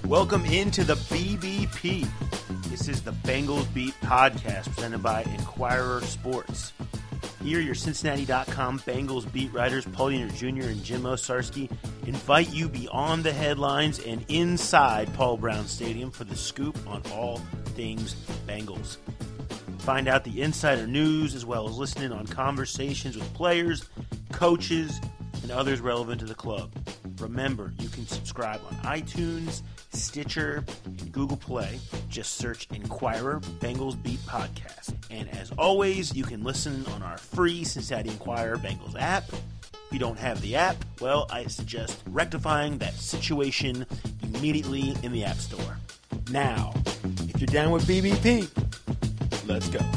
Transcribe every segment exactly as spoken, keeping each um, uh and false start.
Welcome into the B B P. This is the Bengals Beat podcast presented by Inquirer Sports. Here, your Cincinnati dot com Bengals beat writers Paul Dehner Junior and Jim Osarsky invite you beyond the headlines and inside Paul Brown Stadium for the scoop on all things Bengals. Find out the insider news as well as listening on conversations with players, coaches, and others relevant to the club. Remember, you can subscribe on iTunes, Stitcher, and Google Play. Just search Inquirer Bengals Beat Podcast. And as always, you can listen on our free Cincinnati Inquirer Bengals app. If you don't have the app, well, I suggest rectifying that situation immediately in the App Store. Now, if you're down with B B P, let's go.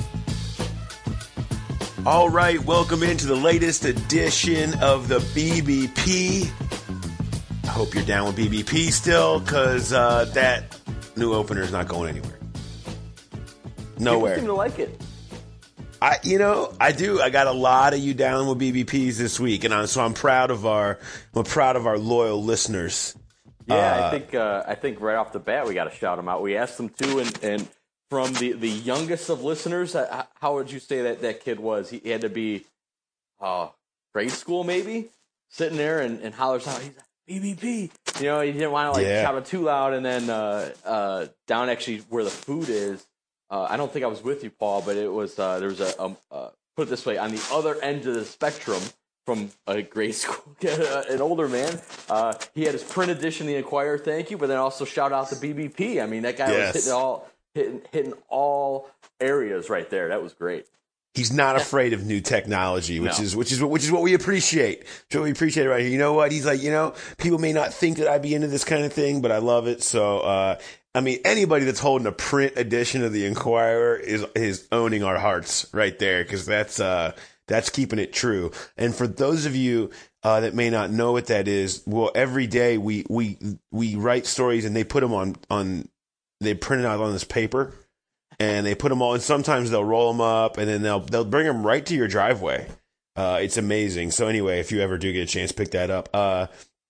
All right, welcome into the latest edition of the B B P. I hope you're down with B B P still, because uh, that new opener is not going anywhere. Nowhere. People seem to like it. I, you know, I do. I got a lot of you down with B B Ps this week, and I'm, so I'm proud of our, I'm proud of our loyal listeners. Yeah, uh, I think uh, I think right off the bat we got to shout them out. We asked them to, and, and from the, the youngest of listeners, uh, how would you say that that kid was? He had to be uh, grade school maybe, sitting there and, and hollers out, he's like, B B P. You know, he didn't want to like yeah. shout it too loud. And then uh, uh, down actually where the food is, uh, I don't think I was with you, Paul, but it was uh, there was a, a uh, put it this way, on the other end of the spectrum from a grade school, an older man. Uh, he had his print edition, the Inquirer, thank you, but then also shout out to B B P. I mean, that guy yes. was hitting all hitting hitting all areas right there. That was great. He's not afraid of new technology, which No. is which is which is what we appreciate. Which is what we appreciate right here. You know what? He's like, you know, people may not think that I'd be into this kind of thing, but I love it. So, uh, I mean, anybody that's holding a print edition of the Inquirer is is owning our hearts right there, because that's uh, that's keeping it true. And for those of you uh, that may not know what that is, well, every day we we we write stories and they put them on on they print it out on this paper. And they put them all, and sometimes they'll roll them up, and then they'll they'll bring them right to your driveway. Uh, it's amazing. So anyway, if you ever do get a chance, pick that up. Uh,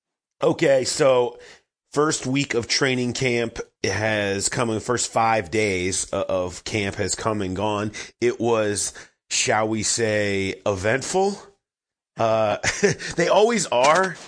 okay, so first week of training camp has come. The first five days of camp has come and gone. It was, shall we say, eventful. Uh, they always are.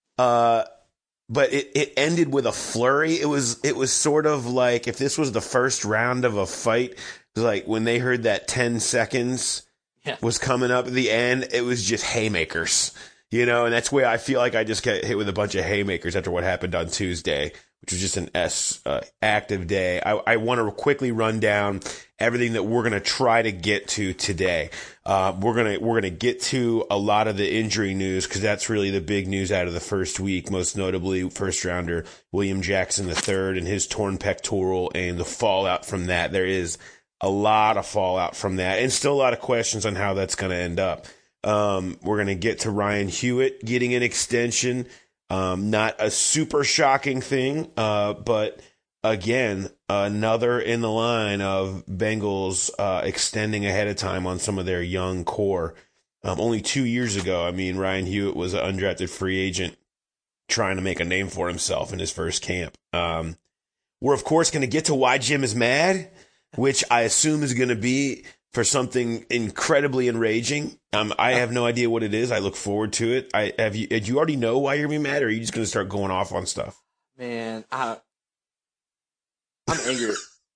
Uh, But it, it ended with a flurry. It was it was sort of like if this was the first round of a fight, it was like when they heard that ten seconds Yeah. was coming up at the end, it was just haymakers, you know. And that's where I feel like I just got hit with a bunch of haymakers after what happened on Tuesday, which was just an S uh, active day. I, I want to quickly run down everything that we're going to try to get to today. Uh, we're going to, we're going to get to a lot of the injury news, because that's really the big news out of the first week, most notably first rounder William Jackson the third and his torn pectoral and the fallout from that. There is a lot of fallout from that, and still a lot of questions on how that's going to end up. Um, we're going to get to Ryan Hewitt getting an extension. Um, not a super shocking thing, uh, but again, another in the line of Bengals uh, extending ahead of time on some of their young core. Um, only two years ago, I mean, Ryan Hewitt was an undrafted free agent trying to make a name for himself in his first camp. Um, we're, of course, going to get to why Jim is mad, which I assume is going to be for something incredibly enraging. Um, I have no idea what it is. I look forward to it. I have you. Did you already know why you're gonna be mad, or are you just gonna start going off on stuff? Man, I, I'm angry.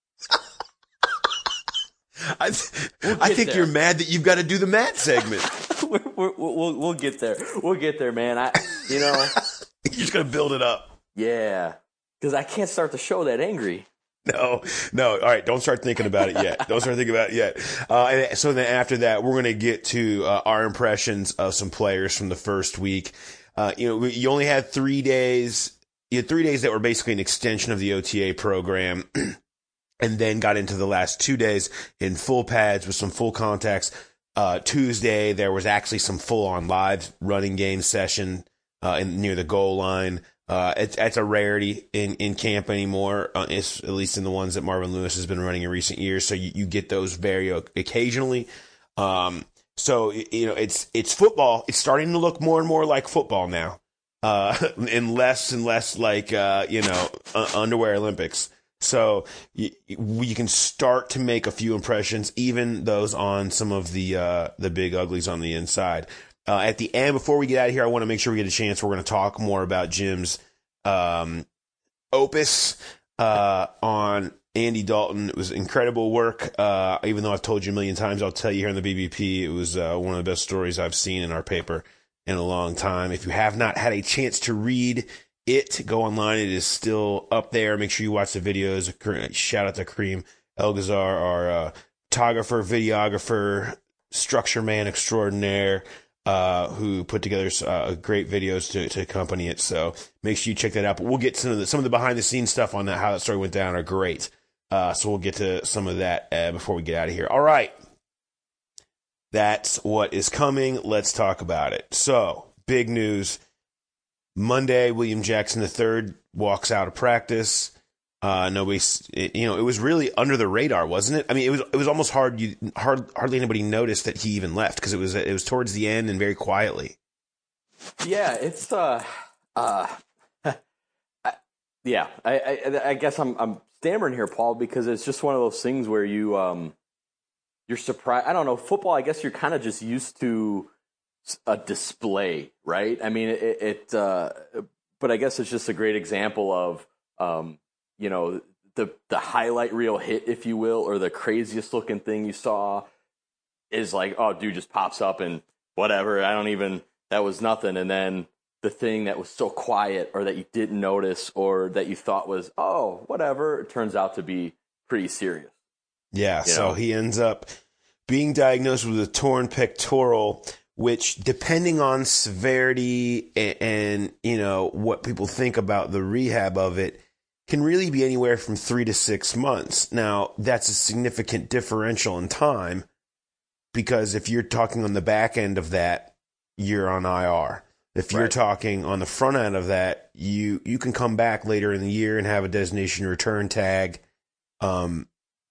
I, We'll I get think there. you're mad that you've got to do the mad segment. we're, we're, we'll we'll get there. We'll get there, man. I, you know, You're just gonna build it up. yeah, because I can't start the show that angry. No, no. All right, don't start thinking about it yet. Don't start thinking about it yet. Uh, and so then after that, we're going to get to uh, our impressions of some players from the first week. Uh, you know, you only had three days. You had three days that were basically an extension of the O T A program, and then got into the last two days in full pads with some full contacts. Uh, Tuesday, there was actually some full-on live running game session uh, in, near the goal line. Uh, it's, it's a rarity in, in camp anymore, uh, it's, at least in the ones that Marvin Lewis has been running in recent years. So you, you get those very occasionally. Um, so, you know, it's, it's football. It's starting to look more and more like football now. uh, and less and less like, uh, you know, uh, underwear Olympics. So you, you can start to make a few impressions, even those on some of the, uh, the big uglies on the inside. Uh, at the end, before we get out of here, I want to make sure we get a chance. We're going to talk more about Jim's, um, opus, uh, on Andy Dalton. It was incredible work. Uh, even though I've told you a million times, I'll tell you here on the B B P, it was, uh, one of the best stories I've seen in our paper in a long time. If you have not had a chance to read it, go online. It is still up there. Make sure you watch the videos. Shout out to Kareem Elgazar, our uh, photographer, videographer, structure man extraordinaire, uh, who put together uh, great videos to, to accompany it. So make sure you check that out. But we'll get some of the some of the behind the scenes stuff on that, how that story went down, are great. Uh, so we'll get to some of that uh, before we get out of here. All right. That's what is coming. Let's talk about it. So, big news. Monday, William Jackson the third walks out of practice. Uh, nobody's, it, you know, it was really under the radar, wasn't it? I mean, it was it was almost hard. You hard hardly anybody noticed that he even left because it was it was towards the end and very quietly. Yeah, it's uh, uh, I, yeah. I, I I guess I'm I'm stammering here, Paul, because it's just one of those things where you um. You're surprised. I don't know. Football, I guess you're kind of just used to a display, right? I mean, it, it uh, but I guess it's just a great example of, um, you know, the, the highlight reel hit, if you will, or the craziest looking thing you saw is like, oh, dude just pops up and whatever. I don't even, that was nothing. And then the thing that was so quiet or that you didn't notice or that you thought was, oh, whatever, it turns out to be pretty serious. Yeah, You so know? he ends up being diagnosed with a torn pectoral, which, depending on severity and, and, you know, what people think about the rehab of it, can really be anywhere from three to six months. Now, that's a significant differential in time because if you're talking on the back end of that, you're on I R. If you're Right. talking on the front end of that, you, you can come back later in the year and have a designation return tag. Um,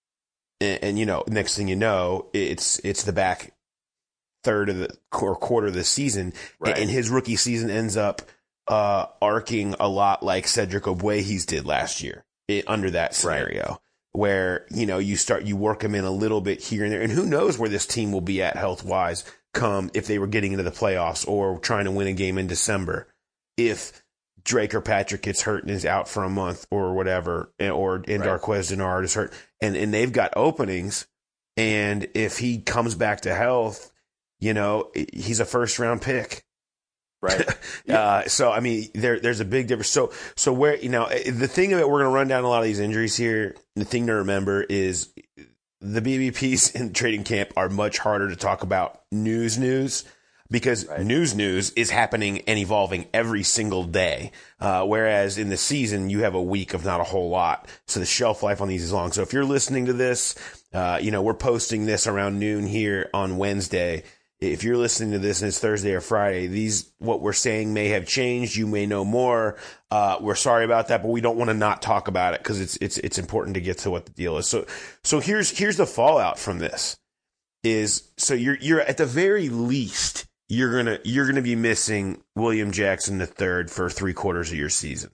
And, and, you know, next thing you know, it's it's the back third of the or quarter of the season. Right. And his rookie season ends up uh, arcing a lot like Cedric Ogbuehi's did last year it, under that scenario, right. Where, you know, you start, you work him in a little bit here and there. And who knows where this team will be at health wise come if they were getting into the playoffs or trying to win a game in December. If Drake or Patrick gets hurt and is out for a month or whatever, or and Right. Darqueze Dennard is hurt, and, and they've got openings, and if he comes back to health, you know, he's a first round pick. Right. uh, so, I mean, there there's a big difference. So, so where, you know, the thing that we're going to run down a lot of these injuries here, the thing to remember is the B B Ps in trading camp are much harder to talk about news news. Because right. news news is happening and evolving every single day. Uh, whereas in the season, you have a week of not a whole lot. So the shelf life on these is long. So if you're listening to this, uh, you know, we're posting this around noon here on Wednesday. If you're listening to this and it's Thursday or Friday, these, what we're saying may have changed. You may know more. Uh, we're sorry about that, but we don't want to not talk about it because it's, it's, it's important to get to what the deal is. So, so here's, here's the fallout from this is, so you're, you're at the very least, You're gonna you're gonna be missing William Jackson the third for three quarters of your season,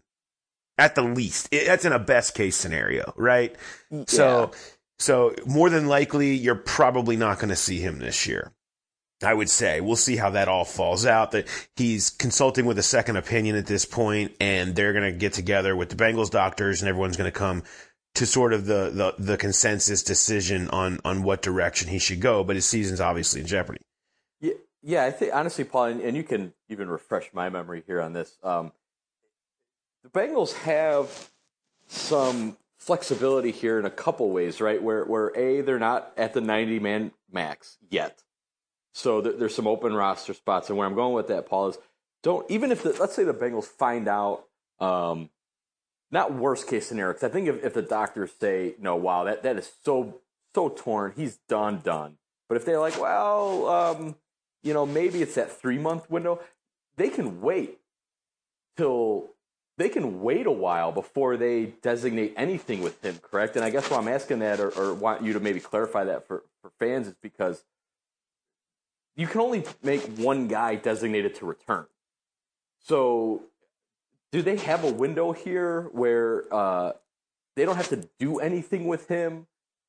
at the least. It, that's in a best case scenario, right? Yeah. So so more than likely, you're probably not going to see him this year. I would say we'll see how that all falls out. That he's consulting with a second opinion at this point, and they're going to get together with the Bengals doctors, and everyone's going to come to sort of the, the the consensus decision on on what direction he should go. But his season's obviously in jeopardy. Yeah. Yeah, I think honestly, Paul, and, and you can even refresh my memory here on this. Um, the Bengals have some flexibility here in a couple ways, right? Where, where a they're not at the ninety man max yet, so th- there's some open roster spots. And where I'm going with that, Paul, is don't even if the, let's say the Bengals find out, um, not worst case scenario, because I think if, if the doctors say no, wow, that that is so so torn, he's done done. But if they're like, well, um, you know, maybe it's that three-month window. They can wait till they can wait a while before they designate anything with him, correct? And I guess why I'm asking that, or, or want you to maybe clarify that for, for fans, is because you can only make one guy designated to return. So do they have a window here where uh, they don't have to do anything with him?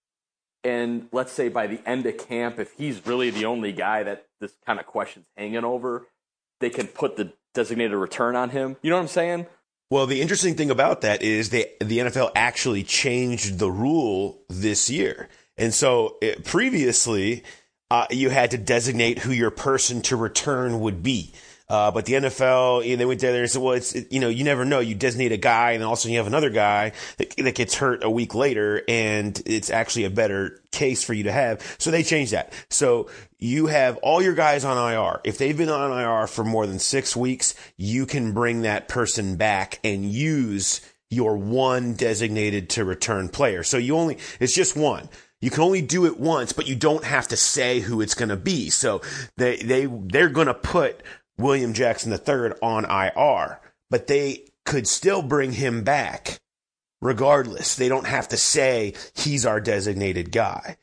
And let's say by the end of camp, if he's really the only guy that this kind of question's hanging over, they can put the designated return on him. You know what I'm saying? Well, the interesting thing about that is they, the N F L actually changed the rule this year. And so it, previously, uh, you had to designate who your person to return would be. Uh, but the N F L, you know, they went there and said, well, it's, it, you know, you never know. You designate a guy and also you have another guy that, that gets hurt a week later, and it's actually a better case for you to have. So they changed that. So you have all your guys on I R. If they've been on I R for more than six weeks, you can bring that person back and use your one designated to return player. So you only, it's just one. You can only do it once, but you don't have to say who it's going to be. So they, they, they're going to put William Jackson the third on I R, but they could still bring him back regardless. They don't have to say he's our designated guy.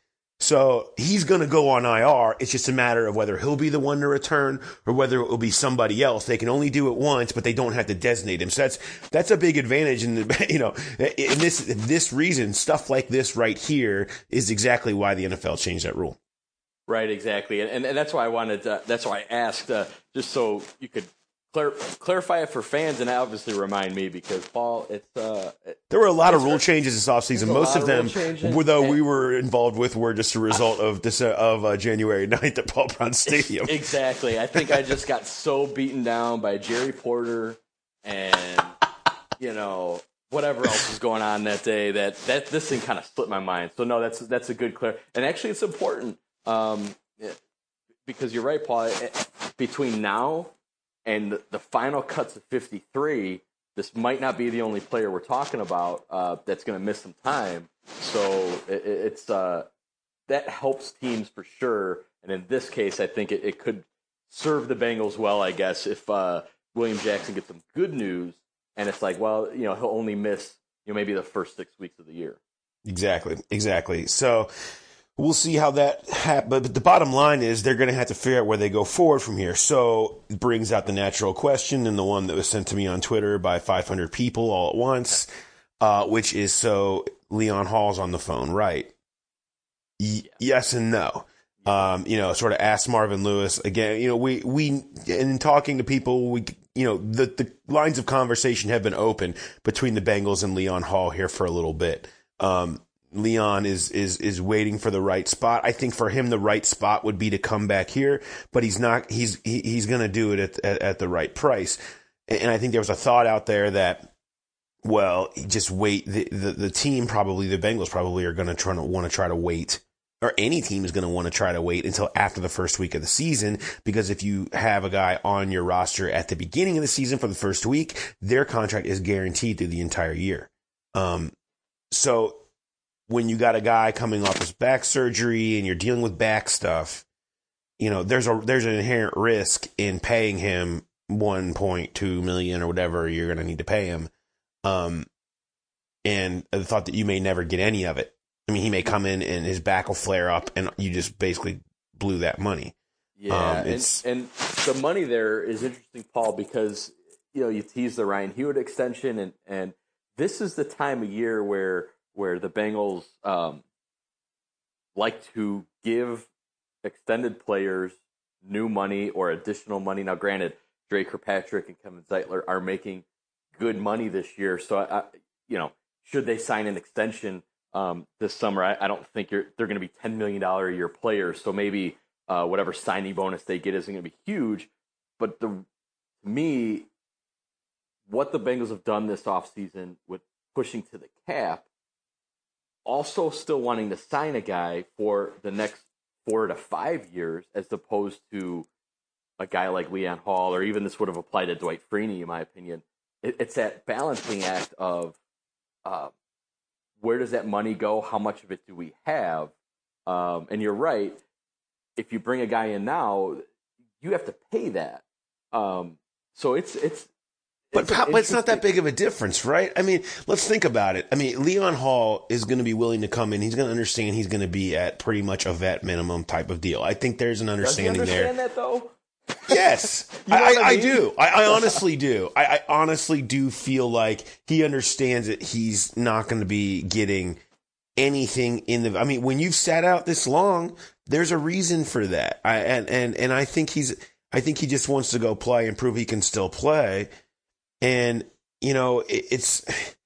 So he's going to go on I R. It's just a matter of whether he'll be the one to return or whether it will be somebody else. They can only do it once, but they don't have to designate him. So that's, that's a big advantage. And, you know, in this, this reason, stuff like this right here is exactly why the N F L changed that rule. Right, exactly, and, and and that's why I wanted. To, that's why I asked, uh, just so you could clar- clarify it for fans, and obviously remind me, because Paul, it's uh, it, there were a lot of rule changes this offseason. Most of them, were, though and, we were involved with, were just a result of this uh, of uh, January ninth at Paul Brown Stadium. Exactly. I think I just got so beaten down by Jerry Porter and you know whatever else was going on that day that that this thing kind of slipped my mind. So no, that's that's a good clear, and actually it's important. Um, because you're right, Paul, between now and the final cuts of fifty-three, this might not be the only player we're talking about uh, that's going to miss some time. So it, it's uh, that helps teams for sure. And in this case, I think it, it could serve the Bengals well, I guess, if uh, William Jackson gets some good news. And it's like, well, you know, he'll only miss, you know, maybe the first six weeks of the year. Exactly, exactly. So we'll see how that happens. But the bottom line is they're going to have to figure out where they go forward from here. So it brings out the natural question, and the one that was sent to me on Twitter by five hundred people all at once, uh, which is, so Leon Hall's on the phone, right? Y- yes and no. Um, you know, sort of ask Marvin Lewis again. You know, we, we, in talking to people, we, you know, the, the lines of conversation have been open between the Bengals and Leon Hall here for a little bit. Um, Leon is, is, is waiting for the right spot. I think for him, the right spot would be to come back here, but he's not, he's, he, he's going to do it at, at, at the right price. And I think there was a thought out there that, well, just wait. The, the, the team probably, the Bengals probably are going to try to want to try to wait, or any team is going to want to try to wait until after the first week of the season, because if you have a guy on your roster at the beginning of the season for the first week, their contract is guaranteed through the entire year. Um, so, when you got a guy coming off his back surgery and you're dealing with back stuff, you know, there's a, there's an inherent risk in paying him one point two million or whatever you're going to need to pay him. Um, and the thought that you may never get any of it. I mean, he may come in and his back will flare up and you just basically blew that money. Yeah. Um, it's, and, and the money there is interesting, Paul, because, you know, you tease the Ryan Hewitt extension, and, and this is the time of year where, where the Bengals um, like to give extended players new money or additional money. Now, granted, Dre Kirkpatrick and Kevin Zeitler are making good money this year, so I, you know, should they sign an extension um, this summer, I, I don't think you're, they're going to be ten million dollars a year players. So maybe uh, whatever signing bonus they get isn't going to be huge. But the, to me, what the Bengals have done this offseason with pushing to the cap, also still wanting to sign a guy for the next four to five years, as opposed to a guy like Leon Hall, or even this would have applied to Dwight Freeney, in my opinion. It, it's that balancing act of uh, where does that money go? How much of it do we have? Um, and you're right. If you bring a guy in now, you have to pay that. Um, so it's it's. But, but it's not that big of a difference, right? I mean, let's think about it. I mean, Leon Hall is going to be willing to come in. He's going to understand he's going to be at pretty much a vet minimum type of deal. I think there's an understanding Does he understand there. that, though? Yes, You know I, what I I mean? do. I, I honestly do. I, I honestly do feel like he understands that he's not going to be getting anything in the. I mean, when you've sat out this long, there's a reason for that. I and and and I think he's. I think he just wants to go play and prove he can still play. And you know, it, it's.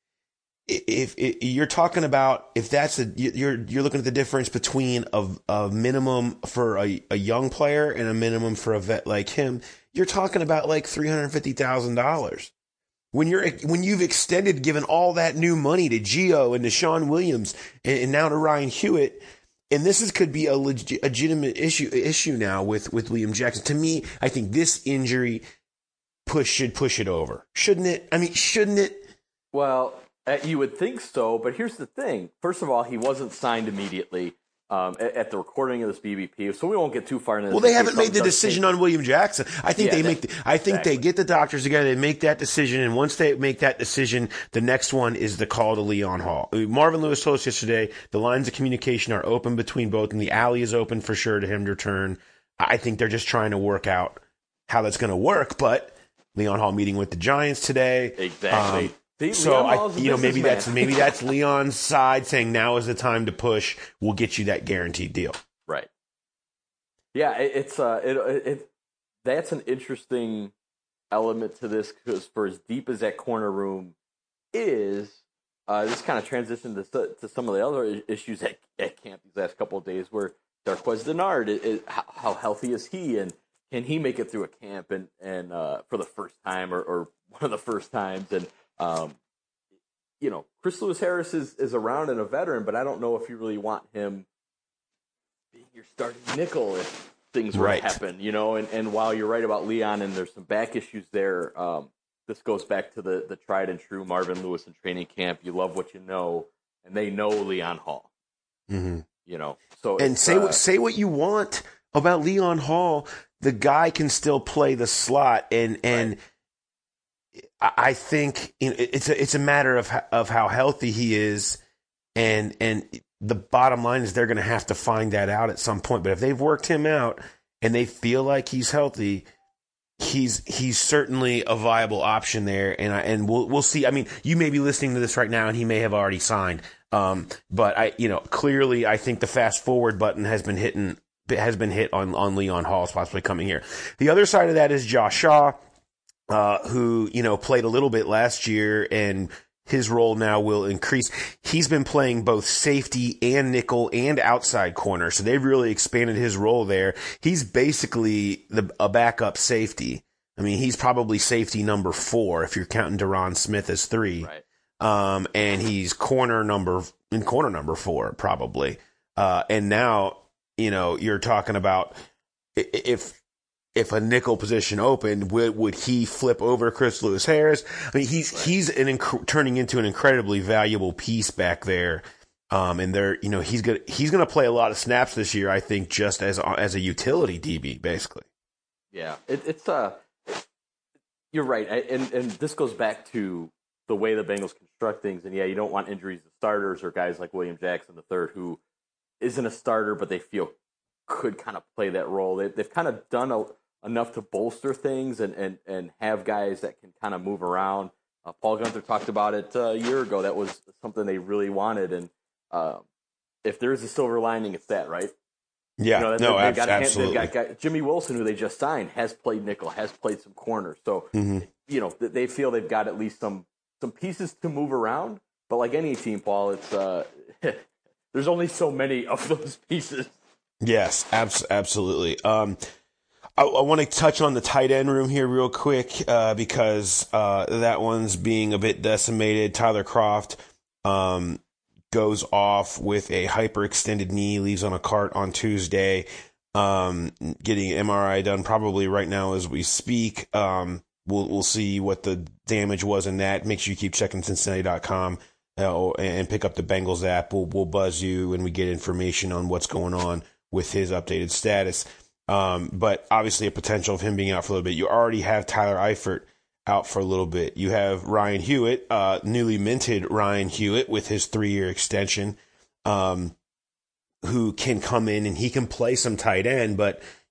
If, if you're talking about if that's a you're you're looking at the difference between a, a minimum for a, a young player and a minimum for a vet like him, you're talking about like three hundred fifty thousand dollars. When you're when you've extended, given all that new money to Gio and to Sean Williams and, and now to Ryan Hewitt, and this is could be a legit, legitimate issue issue now with with Liam Jackson. To me, I think this injury push should push it over, shouldn't it? I mean, shouldn't it? Well. Uh, you would think so, but here's the thing. First of all, he wasn't signed immediately um, at, at the recording of this B B P, so we won't get too far into this. Well, they haven't made the decision on William Jackson. I think Yeah, they that- make. The, I think exactly. they get the doctors together, they make that decision, and once they make that decision, the next one is the call to Leon Hall. Marvin Lewis told us yesterday the lines of communication are open between both, and the alley is open for sure to him to return. I think they're just trying to work out how that's going to work. But Leon Hall meeting with the Giants today. Exactly. Um, See, So Leon I, Hall's a you know, maybe businessman. that's maybe that's Leon's side saying now is the time to push. We'll get you that guaranteed deal. Right. Yeah, it, it's uh, it, it, it that's an interesting element to this because for as deep as that corner room is, uh, this kind of transitioned to, to some of the other issues at, at camp these last couple of days, where Darqueze Dennard, is, is, how, how healthy is he, and can he make it through a camp and and uh, for the first time or, or one of the first times, and um, you know, Chris Lewis Harris is, is around and a veteran, but I don't know if you really want him being your starting nickel if things were Right. to happen, you know. And, and while you're right about Leon and there's some back issues there, um, this goes back to the, the tried and true Marvin Lewis in training camp. You love what you know, and they know Leon Hall, Mm-hmm. you know. So And it's, say uh, what say what you want about Leon Hall. The guy can still play the slot, and and I I think you know, it's a it's a matter of ho- of how healthy he is, and and the bottom line is they're going to have to find that out at some point. But if they've worked him out and they feel like he's healthy, he's he's certainly a viable option there. And I and we'll we'll see. I mean, you may be listening to this right now, and he may have already signed. Um, but I you know clearly I think the fast forward button has been hitting has been hit on on Leon Hall possibly coming here. The other side of that is Josh Shaw, uh, who you know played a little bit last year, and his role now will increase. He's been playing both safety and nickel and outside corner, so they've really expanded his role there. He's basically the a backup safety. I mean, he's probably safety number four if you're counting Deron Smith as three. right. Um, and he's corner number in corner number four probably. Uh, and now you know you're talking about i- if if a nickel position opened, would would he flip over Chris Lewis Harris? I mean, he's Right. he's an inc- turning into an incredibly valuable piece back there. Um, and they're you know he's gonna he's gonna play a lot of snaps this year. I think just as as a utility D B basically. Yeah, it, it's uh, you're right, I, and and this goes back to the way the Bengals construct things. And yeah, you don't want injuries to starters or guys like William Jackson the third, who isn't a starter, but they feel could kind of play that role. They, they've kind of done a, enough to bolster things and and and have guys that can kind of move around. Uh, Paul Gunther talked about it uh, a year ago. That was something they really wanted, and uh, if there's a silver lining, it's that, right? Yeah, You know, no, they've ab- got, absolutely. They've got, got Jimmy Wilson, who they just signed, has played nickel, has played some corner. So, Mhm. you know, th- they feel they've got at least some some pieces to move around. But like any team, Paul, it's uh, there's only so many of those pieces. Yes, abs- absolutely. Um, I, I want to touch on the tight end room here real quick uh, because uh, that one's being a bit decimated. Tyler Croft um, goes off with a hyperextended knee, leaves on a cart on Tuesday, um, getting an M R I done probably right now as we speak. Um, we'll we'll see what the damage was in that. Make sure you keep checking Cincinnati dot com uh, and pick up the Bengals app. We'll we'll buzz you when we get information on what's going on with his updated status. Um, but obviously a potential of him being out for a little bit. You already have Tyler Eifert out for a little bit. You have Ryan Hewitt, uh, newly minted Ryan Hewitt with his three-year extension, um, who can come in and he can play some tight end, but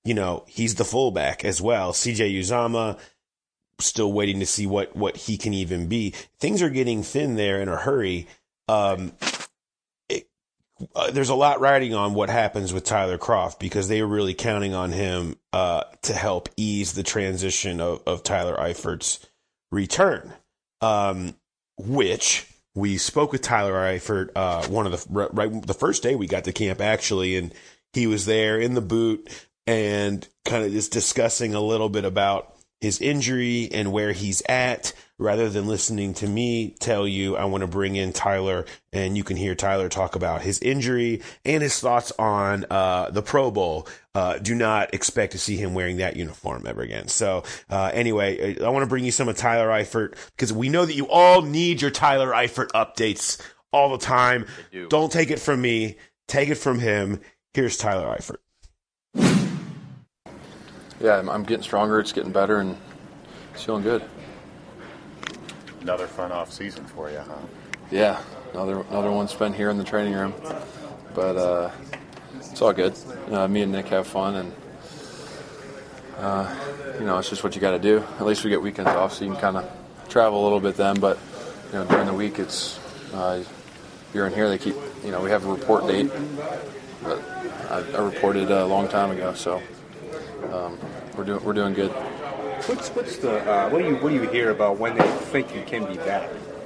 you know, he's the fullback as well. C J Uzama, still waiting to see what, what he can even be. Things are getting thin there in a hurry. Um, it, uh, there's a lot riding on what happens with Tyler Kroft because they were really counting on him uh, to help ease the transition of, of Tyler Eifert's return, um, which we spoke with Tyler Eifert uh, one of the right the first day we got to camp actually, and he was there in the boot and kind of just discussing a little bit about his injury and where he's at, rather than listening to me tell you. I want to bring in Tyler, and you can hear Tyler talk about his injury and his thoughts on uh, the Pro Bowl. Uh, do not expect to see him wearing that uniform ever again. So uh, anyway, I want to bring you some of Tyler Eifert because we know that you all need your Tyler Eifert updates all the time. Do. Don't take it from me. Take it from him. Here's Tyler Eifert. Yeah, I'm, I'm getting stronger. It's getting better, and it's feeling good. Another fun off season for you, huh? Yeah, another another one spent here in the training room, but uh, it's all good. Uh, me and Nick have fun, and uh, you know, it's just what you got to do. At least we get weekends off, so you can kind of travel a little bit then. But you know, during the week, it's uh, you're in here. They keep, you know, we have a report date, but I, I reported a long time ago, so. Um, we're doing we're doing good. What's what's the uh, what do you what do you hear about when they think you can be back?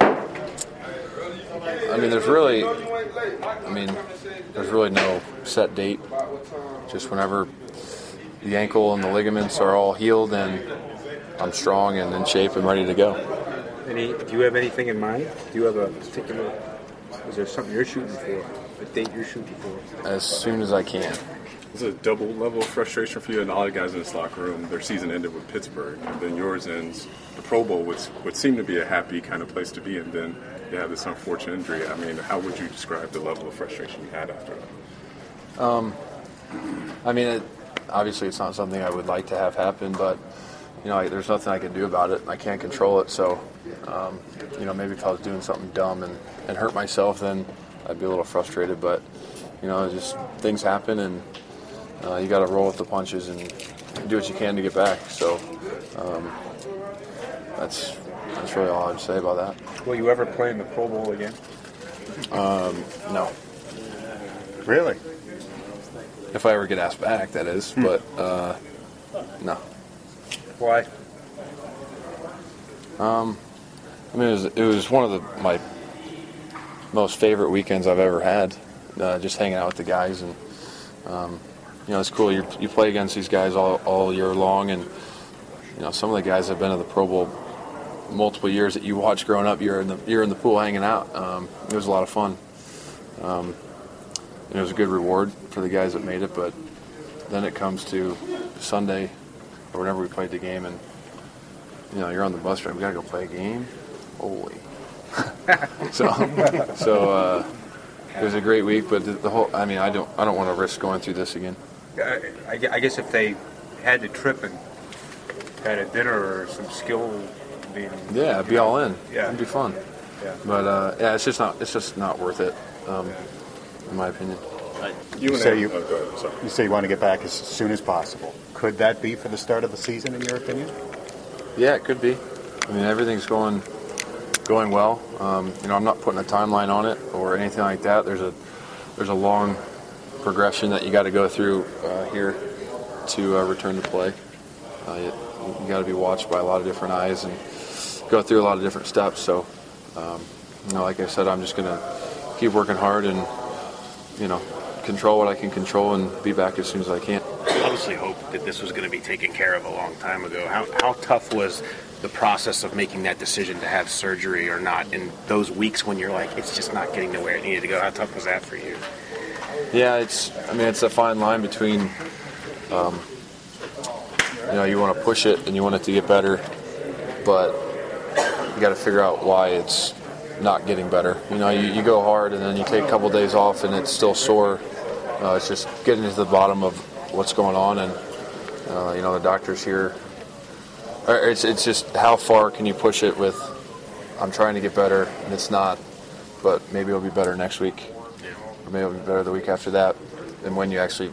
I mean, there's really, I mean, there's really no set date. Just whenever the ankle and the ligaments are all healed and I'm strong and in shape and ready to go. Any? Do you have anything in mind? Do you have a particular? Is there something you're shooting for? A date you're shooting for? As soon as I can. It's a double level of frustration for you, and a lot of guys in this locker room, their season ended with Pittsburgh, and then yours ends the Pro Bowl, which would seem to be a happy kind of place to be, and then you have this unfortunate injury. I mean, how would you describe the level of frustration you had after that? Um, I mean, it, obviously it's not something I would like to have happen, but, you know, I, there's nothing I can do about it. I can't control it, so, um, you know, maybe if I was doing something dumb and, and hurt myself, then I'd be a little frustrated, but, you know, just things happen, and Uh, you got to roll with the punches and do what you can to get back. So um, that's that's really all I'd say about that. Will you ever play in the Pro Bowl again? Um, no. Really? If I ever get asked back, that is. Hmm. But uh, no. Why? Um, I mean, it was, it was one of the, my most favorite weekends I've ever had. Uh, just hanging out with the guys and. Um, You know, it's cool. You you play against these guys all, all year long, and you know some of the guys have been to the Pro Bowl multiple years that you watched growing up. You're in the you're in the pool hanging out. Um, it was a lot of fun. Um, and it was a good reward for the guys that made it. But then it comes to Sunday or whenever we played the game, and you know you're on the bus drive. We gotta go play a game. Holy. so so. Uh, It was a great week, but the, the whole—I mean, I don't—I don't want to risk going through this again. I, I guess if they had the trip and had a dinner or some skill meeting, yeah, it'd be all in. Yeah, it'd be fun. Yeah, but uh, yeah, it's just not—it's just not worth it, um, in my opinion. You, you say you, oh, go ahead, sorry. you say you want to get back as soon as possible. Could that be for the start of the season, in your opinion? Yeah, it could be. I mean, everything's going. Going well. Um, you know, I'm not putting a timeline on it or anything like that. There's a there's a long progression that you got to go through uh, here to uh, return to play. Uh, you you got to be watched by a lot of different eyes and go through a lot of different steps. So, um, you know, like I said, I'm just gonna keep working hard and you know control what I can control and be back as soon as I can. I obviously hoped that this was going to be taken care of a long time ago. How how tough was the process of making that decision to have surgery or not in those weeks when you're like, it's just not getting to where it needed to go? How tough was that for you? Yeah, it's, I mean, it's a fine line between, um, you know, you want to push it and you want it to get better, but you got to figure out why it's not getting better. You know, you, you go hard and then you take a couple days off and it's still sore. Uh, it's just getting to the bottom of what's going on, and, uh, you know, the doctors here, It's it's just how far can you push it with, I'm trying to get better, and it's not, but maybe it'll be better next week. Or maybe it'll be better the week after that. And when you actually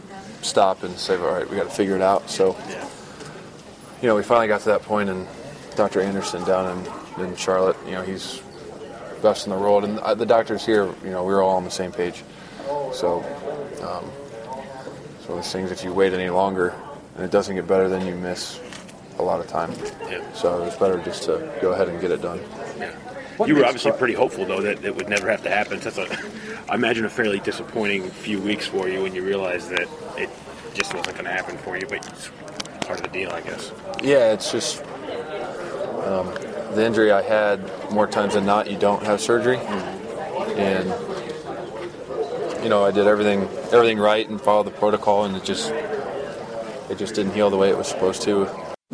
stop and say, all right, we got to figure it out. So, you know, we finally got to that point, and Doctor Anderson down in, in Charlotte, you know, he's best in the world, and the doctors here, you know, we were all on the same page. So, um, so those things, if you wait any longer and it doesn't get better, then you miss a lot of time. Yeah. So it was better just to go ahead and get it done. Yeah. You were obviously pretty hopeful, though, that it would never have to happen. That's a, I imagine a fairly disappointing few weeks for you when you realized that it just wasn't going to happen for you, but it's part of the deal, I guess. Yeah, it's just um, the injury I had, more times than not, you don't have surgery. And, you know, I did everything everything right and followed the protocol, and it just it just didn't heal the way it was supposed to.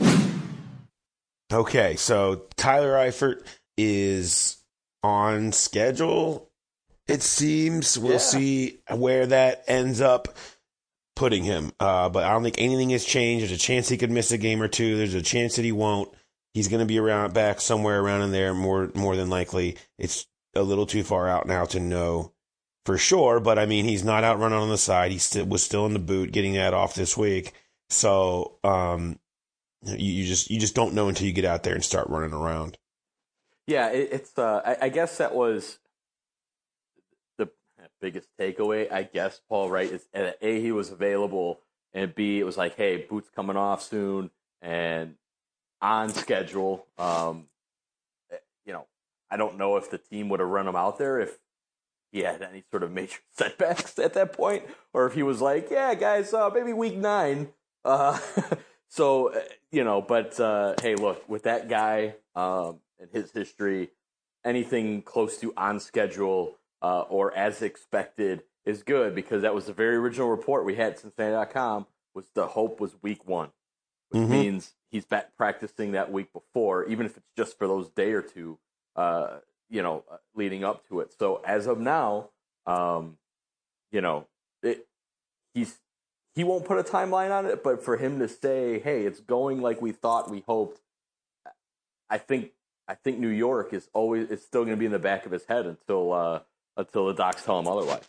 Okay, so Tyler Eifert is on schedule, it seems. We'll Yeah. see where that ends up putting him. Uh, but I don't think anything has changed. There's a chance he could miss a game or two. There's a chance that he won't. He's going to be around back somewhere around in there, more more than likely. It's a little too far out now to know for sure. But I mean, he's not out running on the side. He still was still in the boot, getting that off this week. So um, you, you just you just don't know until you get out there and start running around. Yeah, it, it's. Uh, I, I guess that was the biggest takeaway. I guess Paul, right? Is uh, A, he was available, and B, it was like, hey, Boot's coming off soon and on schedule. Um, you know, I don't know if the team would have run him out there if he had any sort of major setbacks at that point, or if he was like, yeah, guys, uh, maybe week nine. Uh, so you know, but uh, hey, look, with that guy. Um, in his history, anything close to on schedule uh, or as expected is good, because that was the very original report we had at Cincinnati dot com, was the hope was week one, which Mm-hmm. means he's back practicing that week before, even if it's just for those day or two, uh, you know, leading up to it. So as of now, um, you know, it, he's he won't put a timeline on it, but for him to say, hey, it's going like we thought, we hoped, I think I think New York is always is still going to be in the back of his head until uh, until the docs tell him otherwise.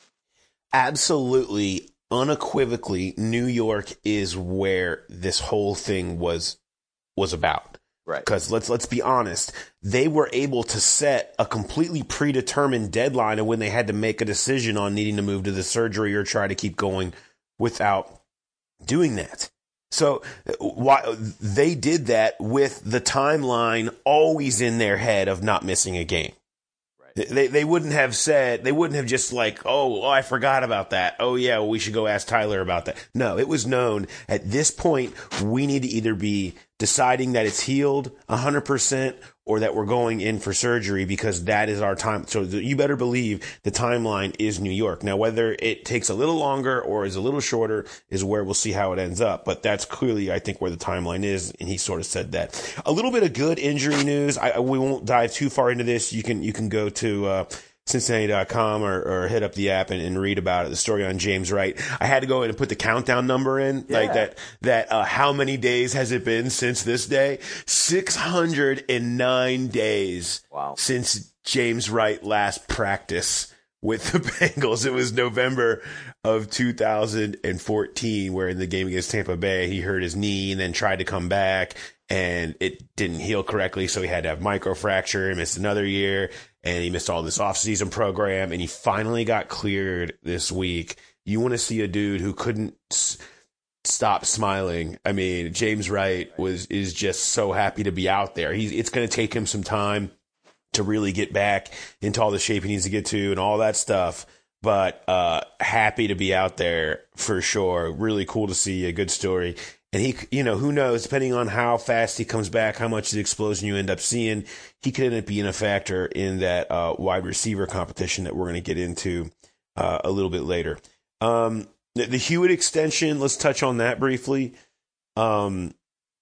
Absolutely, unequivocally, New York is where this whole thing was was about. Right. Because let's let's be honest, they were able to set a completely predetermined deadline of when they had to make a decision on needing to move to the surgery or try to keep going without doing that. So why they did that with the timeline always in their head of not missing a game. Right. They they wouldn't have said, they wouldn't have just like, oh, oh, I forgot about that. Oh yeah, well, we should go ask Tyler about that. No, it was known at this point we need to either be deciding that it's healed one hundred percent or that we're going in for surgery, because that is our time. So you better believe the timeline is New York. Now, whether it takes a little longer or is a little shorter is where we'll see how it ends up. But that's clearly, I think, where the timeline is. And he sort of said that. A little bit of good injury news. I, we won't dive too far into this. You can, you can go to, uh, Cincinnati dot com or, or hit up the app and, and read about it. The story on James Wright. I had to go in and put the countdown number in, yeah. like that, that, uh, how many days has it been since this day? six hundred nine days. Wow. Since James Wright last practiced with the Bengals. It was November of two thousand fourteen, where in the game against Tampa Bay, he hurt his knee and then tried to come back and it didn't heal correctly. So he had to have microfracture and missed another year. And he missed all this offseason program, and he finally got cleared this week. You want to see a dude who couldn't s- stop smiling. I mean, James Wright was is just so happy to be out there. He's it's going to take him some time to really get back into all the shape he needs to get to and all that stuff. But uh, happy to be out there for sure. Really cool to see, a good story. And he, you know, who knows, depending on how fast he comes back, how much of the explosion you end up seeing, he could end up being a factor in that uh, wide receiver competition that we're going to get into uh, a little bit later. Um, the, the Hewitt extension, let's touch on that briefly. Um,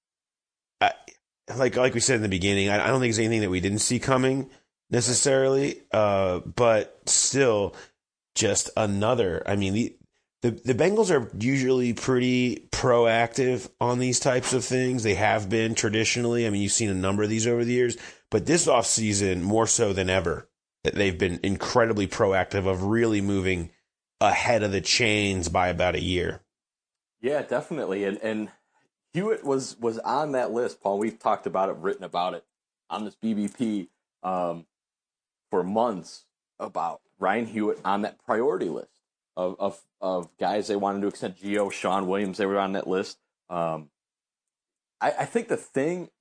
I, like like we said in the beginning, I, I don't think it's anything that we didn't see coming necessarily, uh, but still just another, I mean, the, The the Bengals are usually pretty proactive on these types of things. They have been traditionally. I mean, you've seen a number of these over the years, but this offseason, more so than ever, that they've been incredibly proactive of really moving ahead of the chains by about a year. Yeah, definitely. And and Hewitt was was on that list, Paul. We've talked about it, written about it on this B B P um, for months about Ryan Hewitt on that priority list of of, of guys they wanted to extend. Gio, Sean Williams, they were on that list. Um, I, I think the thing,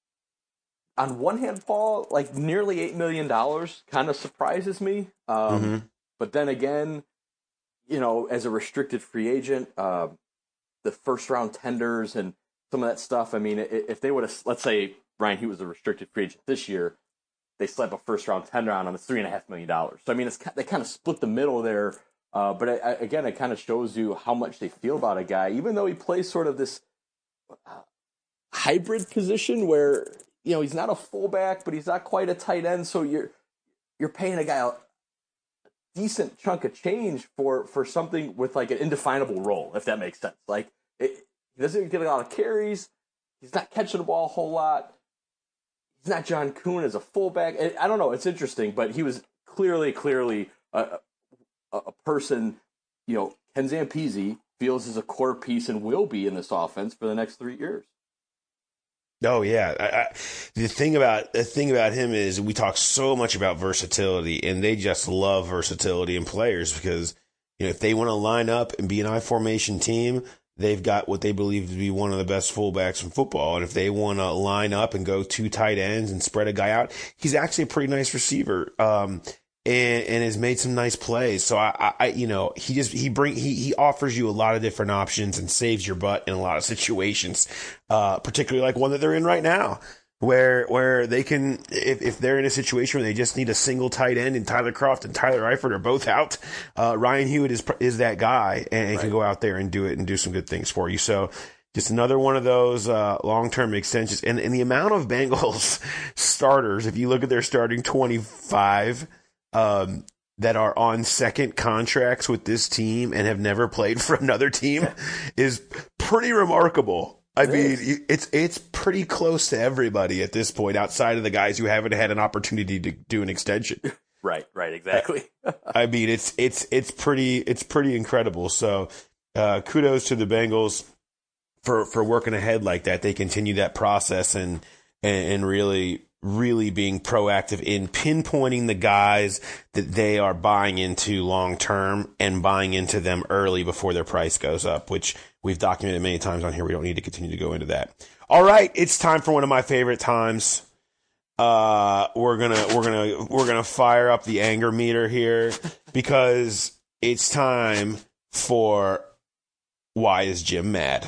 on one hand, Paul, like nearly eight million dollars kind of surprises me. Um, Mm-hmm. But then again, you know, as a restricted free agent, uh, the first round tenders and some of that stuff. I mean, if they would have, let's say Ryan Hewitt was a restricted free agent this year, they slap a first round tender on him. It's three and a half million dollars. So I mean, it's they kind of split the middle there. Uh, but I, I, again, it kind of shows you how much they feel about a guy, even though he plays sort of this uh, hybrid position where you know he's not a fullback, but he's not quite a tight end. So you're you're paying a guy a decent chunk of change for, for something with like an indefinable role, if that makes sense. Like it, he doesn't get a lot of carries. He's not catching the ball a whole lot. He's not John Kuhn as a fullback. I don't know. It's interesting, but he was clearly, clearly a, a, a person, you know, Ken Zampese feels is a core piece and will be in this offense for the next three years. Oh yeah, I, I, the thing about the thing about him is we talk so much about versatility, and they just love versatility in players because you know if they want to line up and be an I formation team, they've got what they believe to be one of the best fullbacks in football. And if they want to line up and go two tight ends and spread a guy out, he's actually a pretty nice receiver. Um, and, and has made some nice plays. So I, I, you know, he just, he bring, he, he offers you a lot of different options and saves your butt in a lot of situations. Uh, particularly like one that they're in right now where, where they can, if, if they're in a situation where they just need a single tight end and Tyler Kroft and Tyler Eifert are both out, uh, Ryan Hewitt is, is that guy and, and right. can go out there and do it and do some good things for you. So, just another one of those uh, long-term extensions. And, and the amount of Bengals starters, if you look at their starting twenty-five, Um, that are on second contracts with this team and have never played for another team is pretty remarkable. I it mean, is. it's it's pretty close to everybody at this point, outside of the guys who haven't had an opportunity to do an extension. Right, right, exactly. I mean, it's it's it's pretty it's pretty incredible. So, uh, kudos to the Bengals for for working ahead like that. They continue that process and and, and really. really being proactive in pinpointing the guys that they are buying into long term and buying into them early before their price goes up, which we've documented many times on here. We don't need to continue to go into that. All right, it's time for one of my favorite times. Uh, we're gonna we're gonna we're gonna fire up the anger meter here because it's time for Why Is Jim Mad?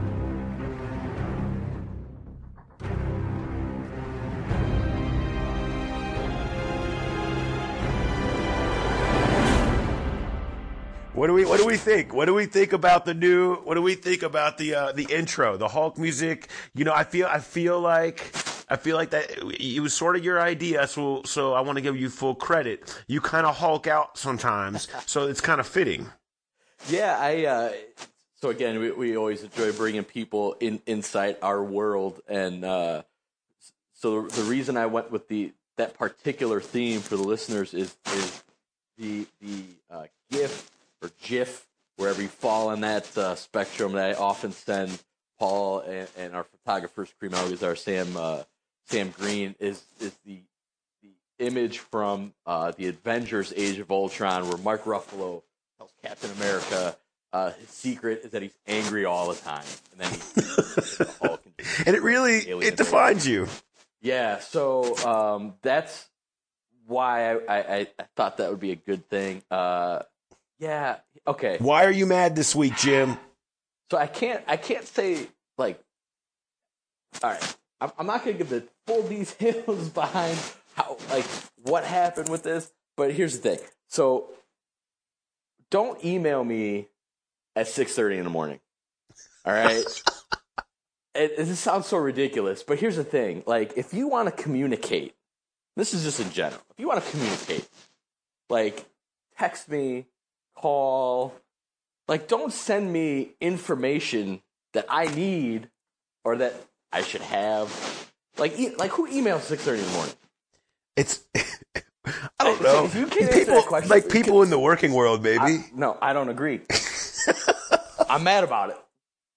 What do we What do we think? What do we think about the new? What do we think about the uh, the intro, the Hulk music? You know, I feel I feel like I feel like that it was sort of your idea. So so I want to give you full credit. You kind of Hulk out sometimes, so it's kind of fitting. Yeah, I. Uh, so again, we we always enjoy bringing people in inside our world, and uh, so the reason I went with the that particular theme for the listeners is is the the uh, GIF. Or GIF, wherever you fall on that uh, spectrum that I often send Paul and, and our photographer, Scream Algazar, Sam uh, Sam Green, is is the the image from uh, the Avengers: Age of Ultron, where Mark Ruffalo tells Captain America uh, his secret is that he's angry all the time, and then he Hulk and, and it really it defines you. Yeah, so um, that's why I, I, I thought that would be a good thing. Uh, Yeah. Okay. Why are you mad this week, Jim? So I can't. I can't say like. All right. I'm, I'm not going to give the full details behind how like what happened with this, but here's the thing. So don't email me at six thirty in the morning. All right. it, it just sounds so ridiculous, but here's the thing. Like, if you want to communicate, this is just in general. If you want to communicate, like, text me. Call, like, don't send me information that I need or that I should have. Like, e- like who emails six thirty in the morning? It's, I don't know. If you can't people, answer that question, like people in the working world, maybe. I, no, I don't agree. I'm mad about it.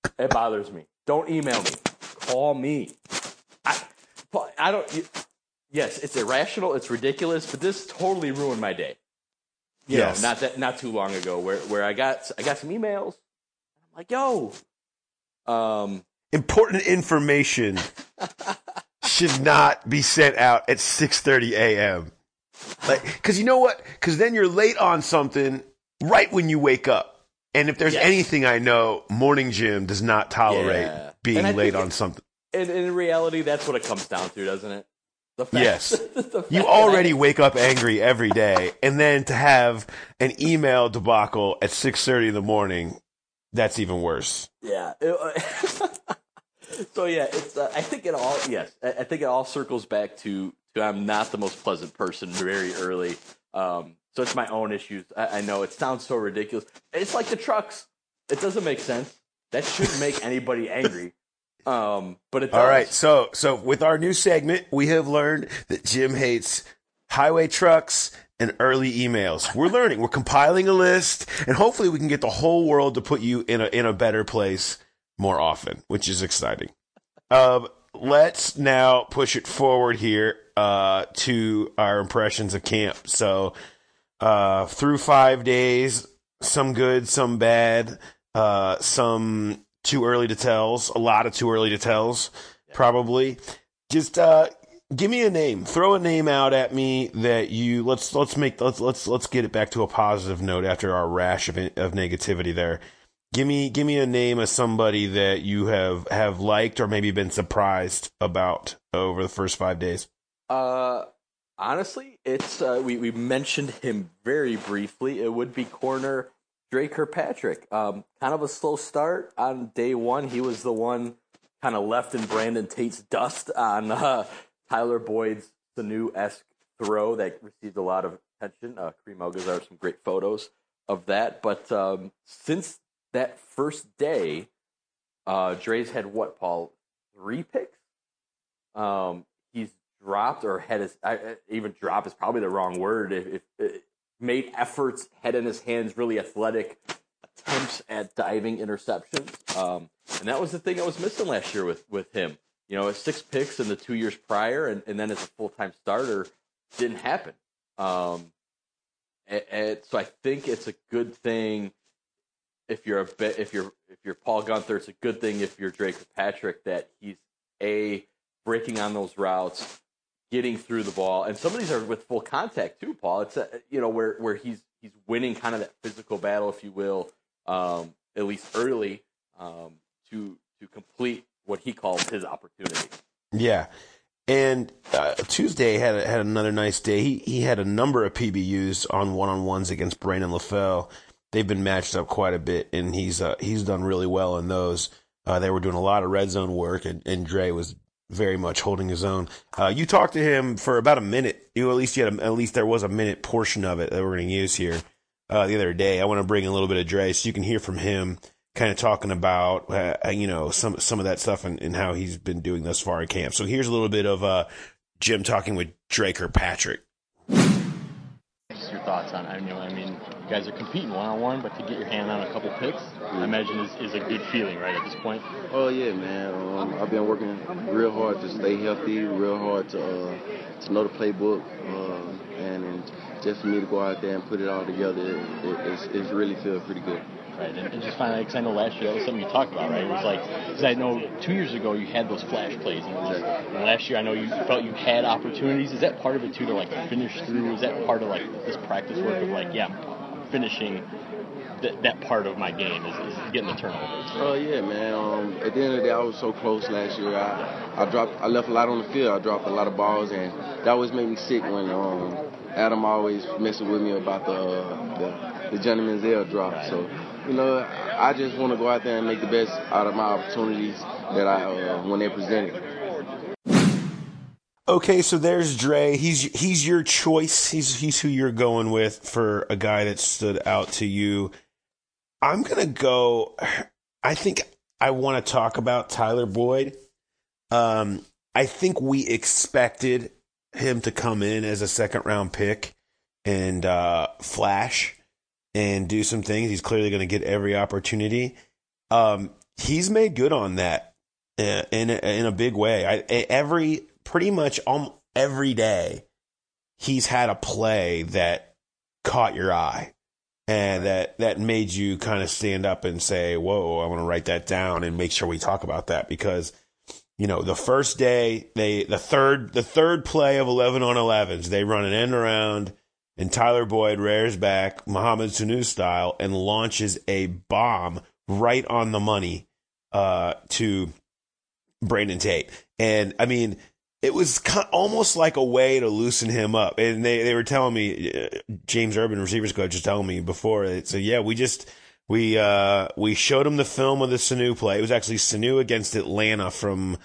It bothers me. Don't email me. Call me. I, I don't. Yes, it's irrational. It's ridiculous. But this totally ruined my day. You yes. know, not that not too long ago, where where I got I got some emails. I'm like, yo, um, important information should not be sent out at six thirty a.m. Like, because you know what? Because then you're late on something right when you wake up. And if there's yes. anything I know, Morning Jim does not tolerate yeah. being late on something. And in reality, that's what it comes down to, doesn't it? The fact, yes. the fact you already I, wake up angry every day, and then to have an email debacle at six thirty in the morning, that's even worse. Yeah. It, uh, so yeah, it's. Uh, I think it all. Yes, I, I think it all circles back to, to I'm not the most pleasant person very early. Um, so it's my own issues. I, I know it sounds so ridiculous. It's like the trucks. It doesn't make sense. That shouldn't make anybody angry. Um, but it does. All right. So, so with our new segment, we have learned that Jim hates highway trucks and early emails. We're learning. We're compiling a list, and hopefully we can get the whole world to put you in a in a better place more often, which is exciting. Um, let's now push it forward here uh, to our impressions of camp. So, uh, through five days, some good, some bad, uh, some too early to tells, a lot of too early to tells, probably. Just uh, give me a name. Throw a name out at me that you let's let's make let's let's let's get it back to a positive note after our rash of of negativity there. Give me give me a name of somebody that you have have liked or maybe been surprised about over the first five days. Uh, honestly, it's uh, we we mentioned him very briefly. It would be corner Dre Kirkpatrick. Um, kind of a slow start on day one. He was the one kind of left in Brandon Tate's dust on uh, Tyler Boyd's Sanu-esque throw that received a lot of attention. Uh, Kareem Algazar, some great photos of that. But um, since that first day, uh, Dre's had what, Paul? Three picks? Um, he's dropped or had his, I, even drop is probably the wrong word. If, if, if made efforts, head in his hands, really athletic attempts at diving interceptions. Um, and that was the thing that was missing last year with, with him. You know, six picks in the two years prior, and, and then as a full-time starter, didn't happen. Um, and, and so I think it's a good thing if you're a bit, if you're if you're Paul Gunther, it's a good thing if you're Dre Kirkpatrick that he's a breaking on those routes, getting through the ball, and some of these are with full contact too, Paul. It's a, you know where where he's he's winning kind of that physical battle, if you will, um, at least early, um, to to complete what he calls his opportunity. Yeah, and uh, Tuesday had a, had another nice day. He he had a number of P B Us on one on ones against Brandon LaFell. They've been matched up quite a bit, and he's uh, he's done really well in those. Uh, they were doing a lot of red zone work, and, and Dre was very much holding his own. Uh, you talked to him for about a minute. You at least you had a, at least there was a minute portion of it that we're going to use here uh, the other day. I want to bring in a little bit of Dre so you can hear from him, kind of talking about uh, you know some some of that stuff and, and how he's been doing thus far in camp. So here's a little bit of uh, Jim talking with Dre Kirkpatrick. Just your thoughts on it. I mean, I mean, you guys are competing one on one, but to get your hand on a couple picks, I imagine is, is a good feeling, right, at this point. Oh yeah, man. Um, I've been working real hard to stay healthy, real hard to uh, to know the playbook, uh, and, and just for me to go out there and put it all together, it, it, it's, it's really feels pretty good. Right, and, and just finally, because I know last year that was something you talked about, right? It was like, because I know two years ago you had those flash plays, and, was, and last year I know you felt you had opportunities. Is that part of it too, to like finish through? Is that part of like this practice work of like, yeah, I'm finishing th- that part of my game is, is getting the turnovers? Oh yeah, man. Um, at the end of the day, I was so close last year. I, I dropped, I left a lot on the field. I dropped a lot of balls, and that always made me sick when um, Adam always messing with me about the uh, the, the Johnny Manziel drop. So. You know, I just want to go out there and make the best out of my opportunities that I uh, when they're presented. Okay, so there's Dre. He's he's your choice. He's he's who you're going with for a guy that stood out to you. I'm gonna go. I think I want to talk about Tyler Boyd. Um, I think we expected him to come in as a second round pick and uh, flash and do some things. He's clearly going to get every opportunity. Um, he's made good on that uh, in a, in a big way. I, every pretty much um, every day, he's had a play that caught your eye and that that made you kind of stand up and say, "Whoa, I want to write that down and make sure we talk about that." Because you know, the first day they the third the third play of eleven on elevens, they run an end around. And Tyler Boyd rears back, Mohamed Sanu style, and launches a bomb right on the money uh, to Brandon Tate. And, I mean, it was kind of almost like a way to loosen him up. And they, they were telling me, uh, James Urban, receivers coach, was telling me before, so yeah, we just, we uh, we showed him the film of the Sanu play. It was actually Sanu against Atlanta from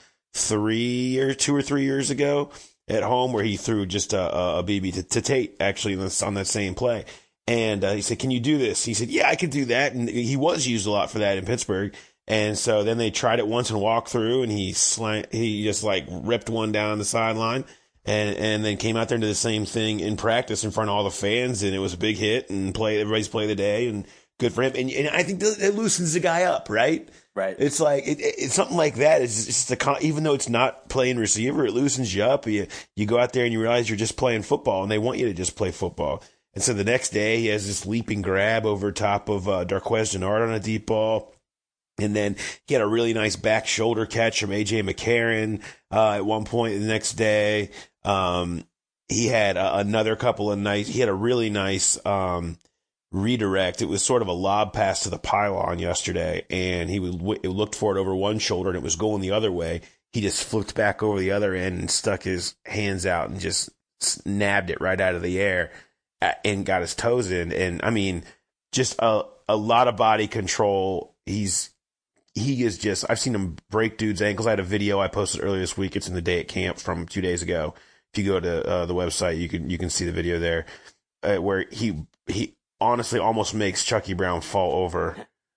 three or two or three years ago. At home, where he threw just a, a B B to, to Tate, actually, on that same play. And uh, he said, "Can you do this?" He said, "Yeah, I can do that." And he was used a lot for that in Pittsburgh. And so then they tried it once and walked through, and he slant, he just like ripped one down the sideline, and and then came out there and did the same thing in practice in front of all the fans, and it was a big hit and play everybody's play of the day, and good for him. And, and I think that, that loosens the guy up, right? Right. It's like it, it's something like that. It's just a, even though it's not playing receiver, it loosens you up. You you go out there and you realize you're just playing football, and they want you to just play football. And so the next day, he has this leaping grab over top of uh, Darqueze Dennard on a deep ball, and then he had a really nice back shoulder catch from A J McCarron uh, at one point the next day. Um, he had uh, another couple of nice. He had a really nice. Um, redirect. It was sort of a lob pass to the pylon yesterday, and he would, it looked for it over one shoulder, and it was going the other way. He just flipped back over the other end and stuck his hands out and just nabbed it right out of the air and got his toes in. And I mean, just a a lot of body control. He's he is just. I've seen him break dudes' ankles. I had a video I posted earlier this week. It's in the day at camp from two days ago. If you go to uh, the website, you can you can see the video there uh, where he he. honestly almost makes Chucky Brown fall over.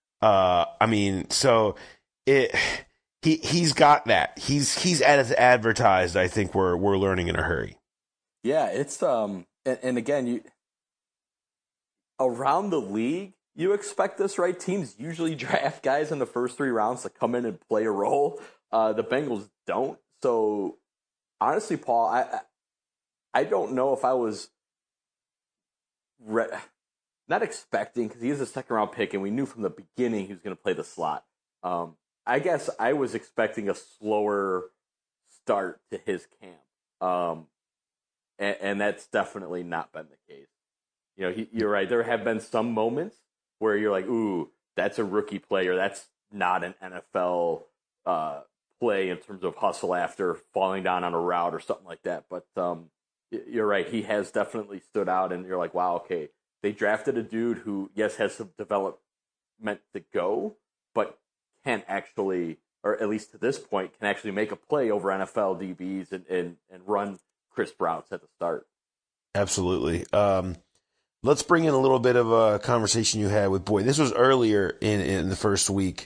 Uh, I mean, so it he he's got that. He's he's as advertised. I think we're we're learning in a hurry. Yeah, it's um, and, and again, you around the league, you expect this, right? Teams usually draft guys in the first three rounds to come in and play a role. Uh, the Bengals don't. So honestly, Paul, I I don't know if I was. Re- Not expecting, because he is a second round pick, and we knew from the beginning he was going to play the slot. Um, I guess I was expecting a slower start to his camp, um, and, and that's definitely not been the case. You know, he, you're right. There have been some moments where you're like, "Ooh, that's a rookie player. That's not an N F L uh, play in terms of hustle after falling down on a route or something like that." But um, you're right. He has definitely stood out, and you're like, "Wow, okay." They drafted a dude who, yes, has some development to go, but can actually, or at least to this point, can actually make a play over N F L D Bs and, and, and run crisp routes at the start. Absolutely. Um, let's bring in a little bit of a conversation you had with Boyd. This was earlier in, in the first week,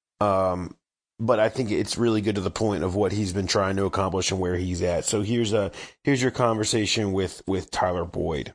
um, but I think it's really good to the point of what he's been trying to accomplish and where he's at. So here's a here's your conversation with, with Tyler Boyd.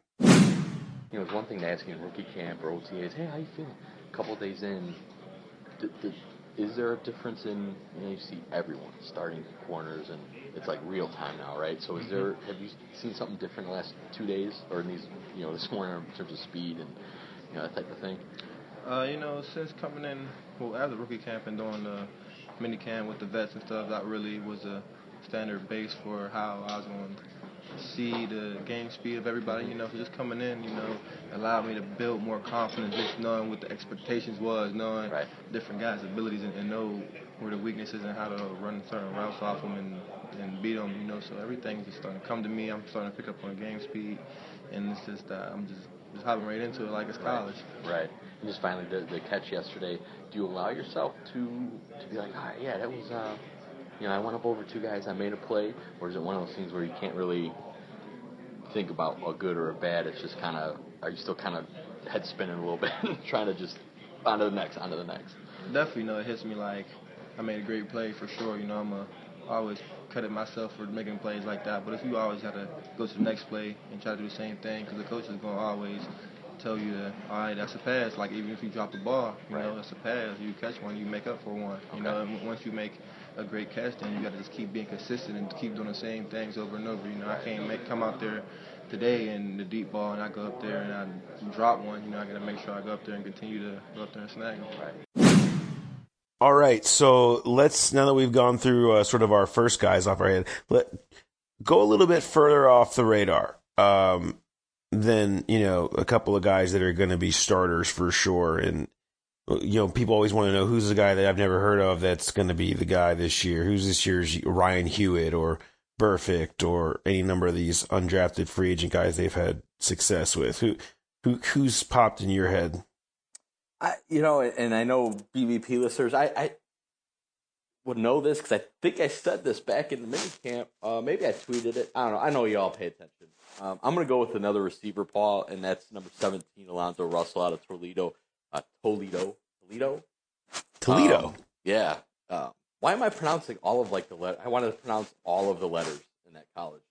You know, it's one thing to ask you in rookie camp or O T As, hey, how you feeling? A couple of days in, d- d- is there a difference in, you know, you see everyone starting corners, and it's like real time now, right? So is there, have you seen something different in the last two days, or in these, you know, this morning in terms of speed and, you know, that type of thing? Uh, you know, since coming in, well, after rookie camp and doing the mini camp with the vets and stuff, that really was a standard base for how I was going to see the game speed of everybody, you know, so just coming in, you know, allowed me to build more confidence, just knowing what the expectations was, knowing right. different guys' abilities and, and know where the weaknesses and how to run certain routes off them and, and beat them, you know, so everything's just starting to come to me. I'm starting to pick up on game speed, and it's just that uh, I'm just, just hopping right into it like it's college. Right, right. And just finally, the, the catch yesterday, do you allow yourself to, to be like, ah, yeah, that was, uh, you know, I went up over two guys, I made a play, or is it one of those things where you can't really think about a good or a bad? It's just kind of, are you still kind of head spinning a little bit, trying to just on to the next, on to the next? Definitely, you know, it hits me like I made a great play for sure. You know, I'm a, always credit myself for making plays like that. But if you always got to go to the next play and try to do the same thing, because the coach is going to always tell you that, all right, that's a pass. Like, even if you drop the ball, you Right. know, that's a pass. You catch one, you make up for one. You know, and once you make a great catch, then you got to just keep being consistent and keep doing the same things over and over. You know, I can't make come out there today in the deep ball and I go up there and I drop one. You know, I got to make sure I go up there and continue to go up there and snag them. Right. All right, so let's, now that we've gone through uh, sort of our first guys off our head, let go a little bit further off the radar um, than, you know, a couple of guys that are going to be starters for sure. And, you know, people always want to know who's the guy that I've never heard of that's going to be the guy this year. Who's this year's Ryan Hewitt or Burfict or any number of these undrafted free agent guys they've had success with? Who, who Who's popped in your head? I, you know, and I know B V P listeners, I, I would know this because I think I said this back in the minicamp. Uh, maybe I tweeted it. I don't know. I know you all pay attention. Um, I'm going to go with another receiver, Paul, and that's number seventeen, Alonzo Russell out of Toledo. Uh, Toledo. Toledo? Toledo. Um, yeah. Uh, why am I pronouncing all of like the letter? I wanted to pronounce all of the letters in that college.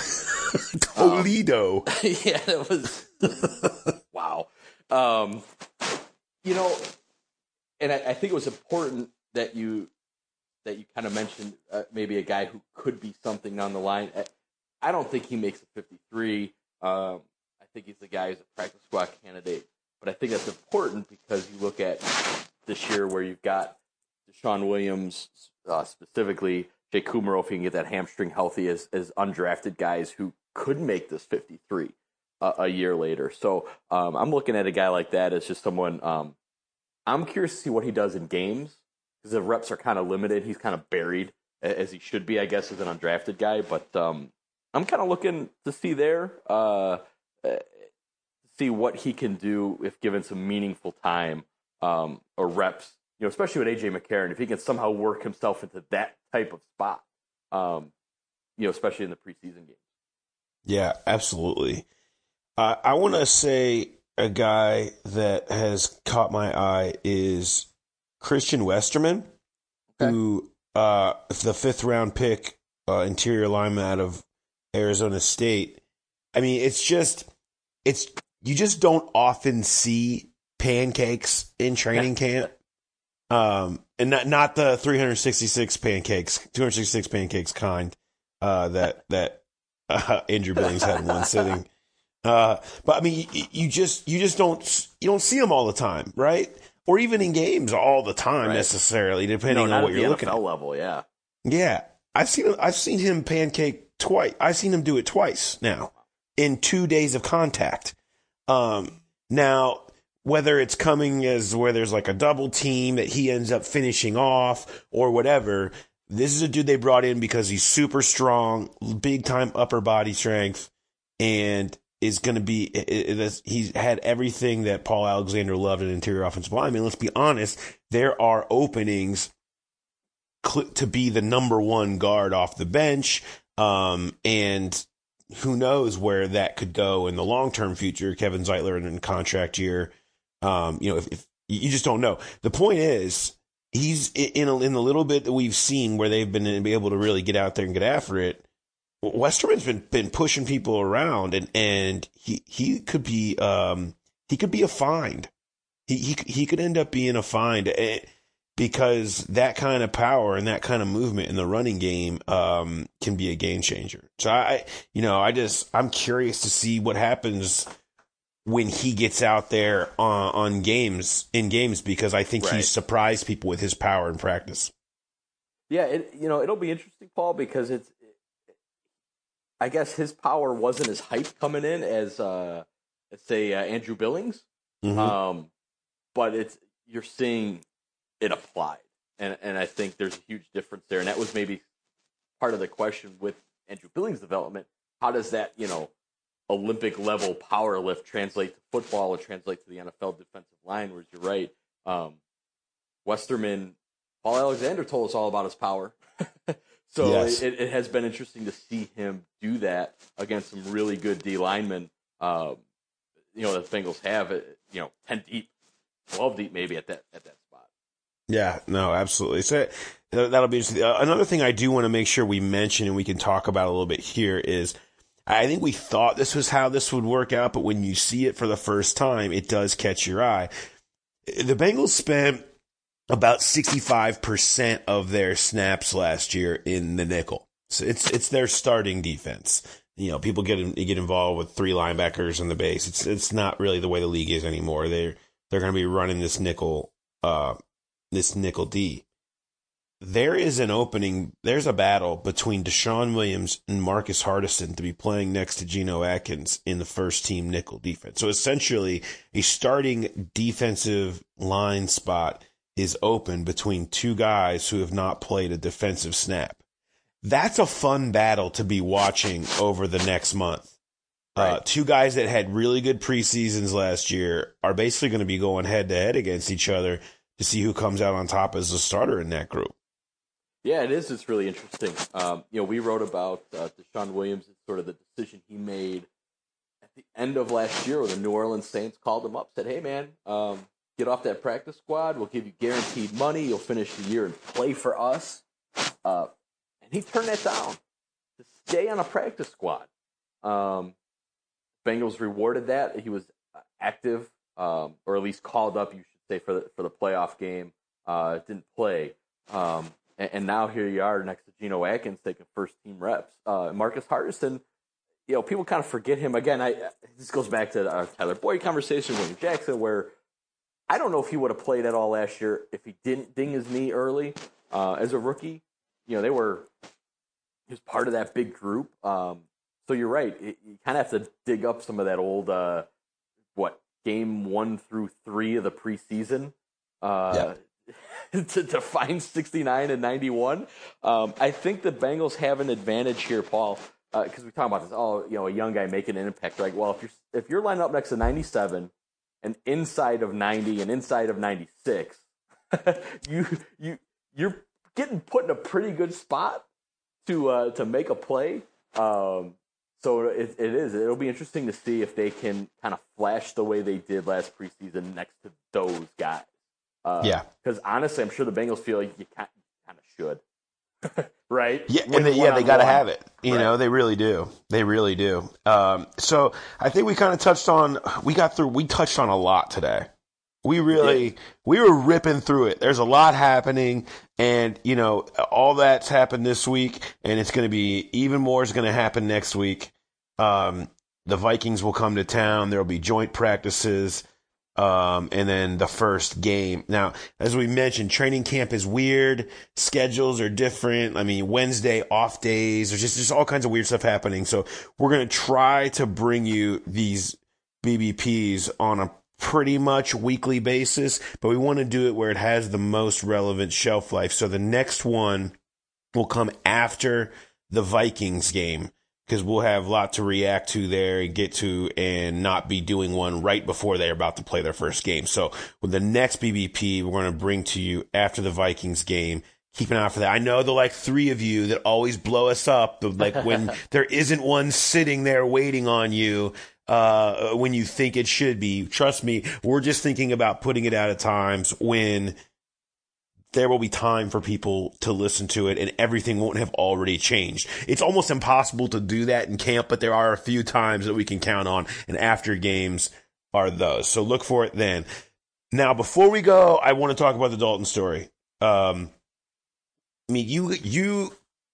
Toledo. Um, yeah, it was. Wow. Um, you know, and I, I think it was important that you that you kind of mentioned uh, maybe a guy who could be something on the line. I don't think he makes a fifty-three. Um, I think he's the guy who's a practice squad candidate. But I think that's important because you look at this year where you've got Deshaun Williams, uh, specifically Jay Kumaro, if he can get that hamstring healthy, as, as undrafted guys who could make this fifty-three uh, a year later. So um, I'm looking at a guy like that as just someone um, I'm curious to see what he does in games because the reps are kind of limited. He's kind of buried, as he should be, I guess, as an undrafted guy. But um, I'm kind of looking to see there. Uh, see what he can do if given some meaningful time um, or reps, you know, especially with A J McCarron, if he can somehow work himself into that type of spot, um, you know, especially in the preseason games. Yeah, absolutely. Uh, I want to say a guy that has caught my eye is Christian Westerman, okay. who uh, the fifth round pick, uh, interior lineman out of Arizona State. I mean, it's just, it's, you just don't often see pancakes in training camp. Um, and not, not the three hundred sixty-six pancakes, two hundred sixty-six pancakes kind, uh, that, that, uh, Andrew Billings had in one sitting. Uh, but I mean, you, you just, you just don't, you don't see them all the time, right? Or even in games all the time right. necessarily, depending no, on what you're looking N F L at. level, yeah. Yeah. I've seen, I've seen him pancake twice. I've seen him do it twice now in two days of contact. Um, now, whether it's coming as where there's like a double team that he ends up finishing off or whatever, this is a dude they brought in because he's super strong, big time upper body strength, and is going to be, he's had everything that Paul Alexander loved in interior offensive line. I mean, let's be honest, there are openings to be the number one guard off the bench, um, and who knows where that could go in the long-term future. Kevin Zeitler in a contract year. Um, you know, if, if you just don't know. The point is, he's in a, in the little bit that we've seen where they've been able to really get out there and get after it. Westerman's been, been pushing people around, and, and he, he could be, um, he could be a find. He, he, he could end up being a find because that kind of power and that kind of movement in the running game, um, can be a game changer. So I, you know, I just, I'm curious to see what happens when he gets out there on, on games, in games, because I think right. he's surprised people with his power in practice. Yeah. It, you know, it'll be interesting, Paul, because it's, I guess his power wasn't as hyped coming in as, uh, let's say, uh, Andrew Billings. Mm-hmm. Um, but it's, you're seeing it applied. And, and I think there's a huge difference there. And that was maybe part of the question with Andrew Billings' development. How does that, you know, Olympic level power lift translate to football or translate to the N F L defensive line? Whereas you're right. Um, Westerman, Paul Alexander told us all about his power. So yes. it, it has been interesting to see him do that against some really good D linemen. Um, you know, the Bengals have it, you know, ten deep, twelve deep maybe at that at that spot. Yeah, no, absolutely. So that'll be interesting. Uh, another thing I do want to make sure we mention and we can talk about a little bit here is I think we thought this was how this would work out, but when you see it for the first time, it does catch your eye. The Bengals spent about sixty-five percent of their snaps last year in the nickel. So it's it's their starting defense. You know, people get in, get involved with three linebackers in the base. It's it's not really the way the league is anymore. They're they're going to be running this nickel uh this nickel D. There is an opening. There's a battle between Deshaun Williams and Marcus Hardison to be playing next to Geno Atkins in the first team nickel defense. So essentially, a starting defensive line spot is open between two guys who have not played a defensive snap. That's a fun battle to be watching over the next month. Right. Uh, two guys that had really good preseasons last year are basically going to be going head to head against each other to see who comes out on top as the starter in that group. Yeah, it is. It's really interesting. Um, you know, we wrote about uh, Deshaun Williams and sort of the decision he made at the end of last year when the New Orleans Saints called him up, said, hey, man, um, get off that practice squad. We'll give you guaranteed money. You'll finish the year and play for us. Uh, and he turned that down to stay on a practice squad. Um, Bengals rewarded that. He was active, um, or at least called up, you should say, for the, for the playoff game. Uh, didn't play. Um, And now here you are next to Geno Atkins taking first team reps. Uh, Marcus Hardison, you know, people kind of forget him. Again, I this goes back to our Tyler Boyd conversation, William Jackson, where I don't know if he would have played at all last year if he didn't ding his knee early uh, as a rookie. You know, they were he was part of that big group. Um, so you're right. It, you kind of have to dig up some of that old uh, what game one through three of the preseason. Uh, yeah. to, to find sixty-nine and ninety-one. Um, I think the Bengals have an advantage here, Paul, because uh, we talk about this. Oh, you know, a young guy making an impact, right? Well, if you're if you're lining up next to ninety-seven and inside of ninety and inside of ninety-six, you you you're getting put in a pretty good spot to uh, to make a play. Um, so it, it is. It'll be interesting to see if they can kind of flash the way they did last preseason next to those guys. Uh, yeah, because honestly, I'm sure the Bengals feel like you kind of should, right? Yeah, and they, yeah, they got to have it. You right. know, they really do. They really do. Um, so I think we kind of touched on. We got through. We touched on a lot today. We really, yeah. we were ripping through it. There's a lot happening, and you know, all that's happened this week, and it's going to be even more is going to happen next week. Um, the Vikings will come to town. There will be joint practices. Um, and then the first game. Now, as we mentioned, training camp is weird. Schedules are different. I mean, Wednesday off days. There's just, just all kinds of weird stuff happening. So we're going to try to bring you these B B Ps on a pretty much weekly basis, but we want to do it where it has the most relevant shelf life. So the next one will come after the Vikings game, because we'll have a lot to react to there and get to and not be doing one right before they're about to play their first game. So with the next B B P, we're going to bring to you after the Vikings game. Keep an eye out for that. I know the like three of you that always blow us up, like when there isn't one sitting there waiting on you uh, when you think it should be. Trust me, we're just thinking about putting it out at times when there will be time for people to listen to it and everything won't have already changed. It's almost impossible to do that in camp, but there are a few times that we can count on, and after games are those. So look for it then. Now, before we go, I want to talk about the Dalton story. Um, I mean, you, you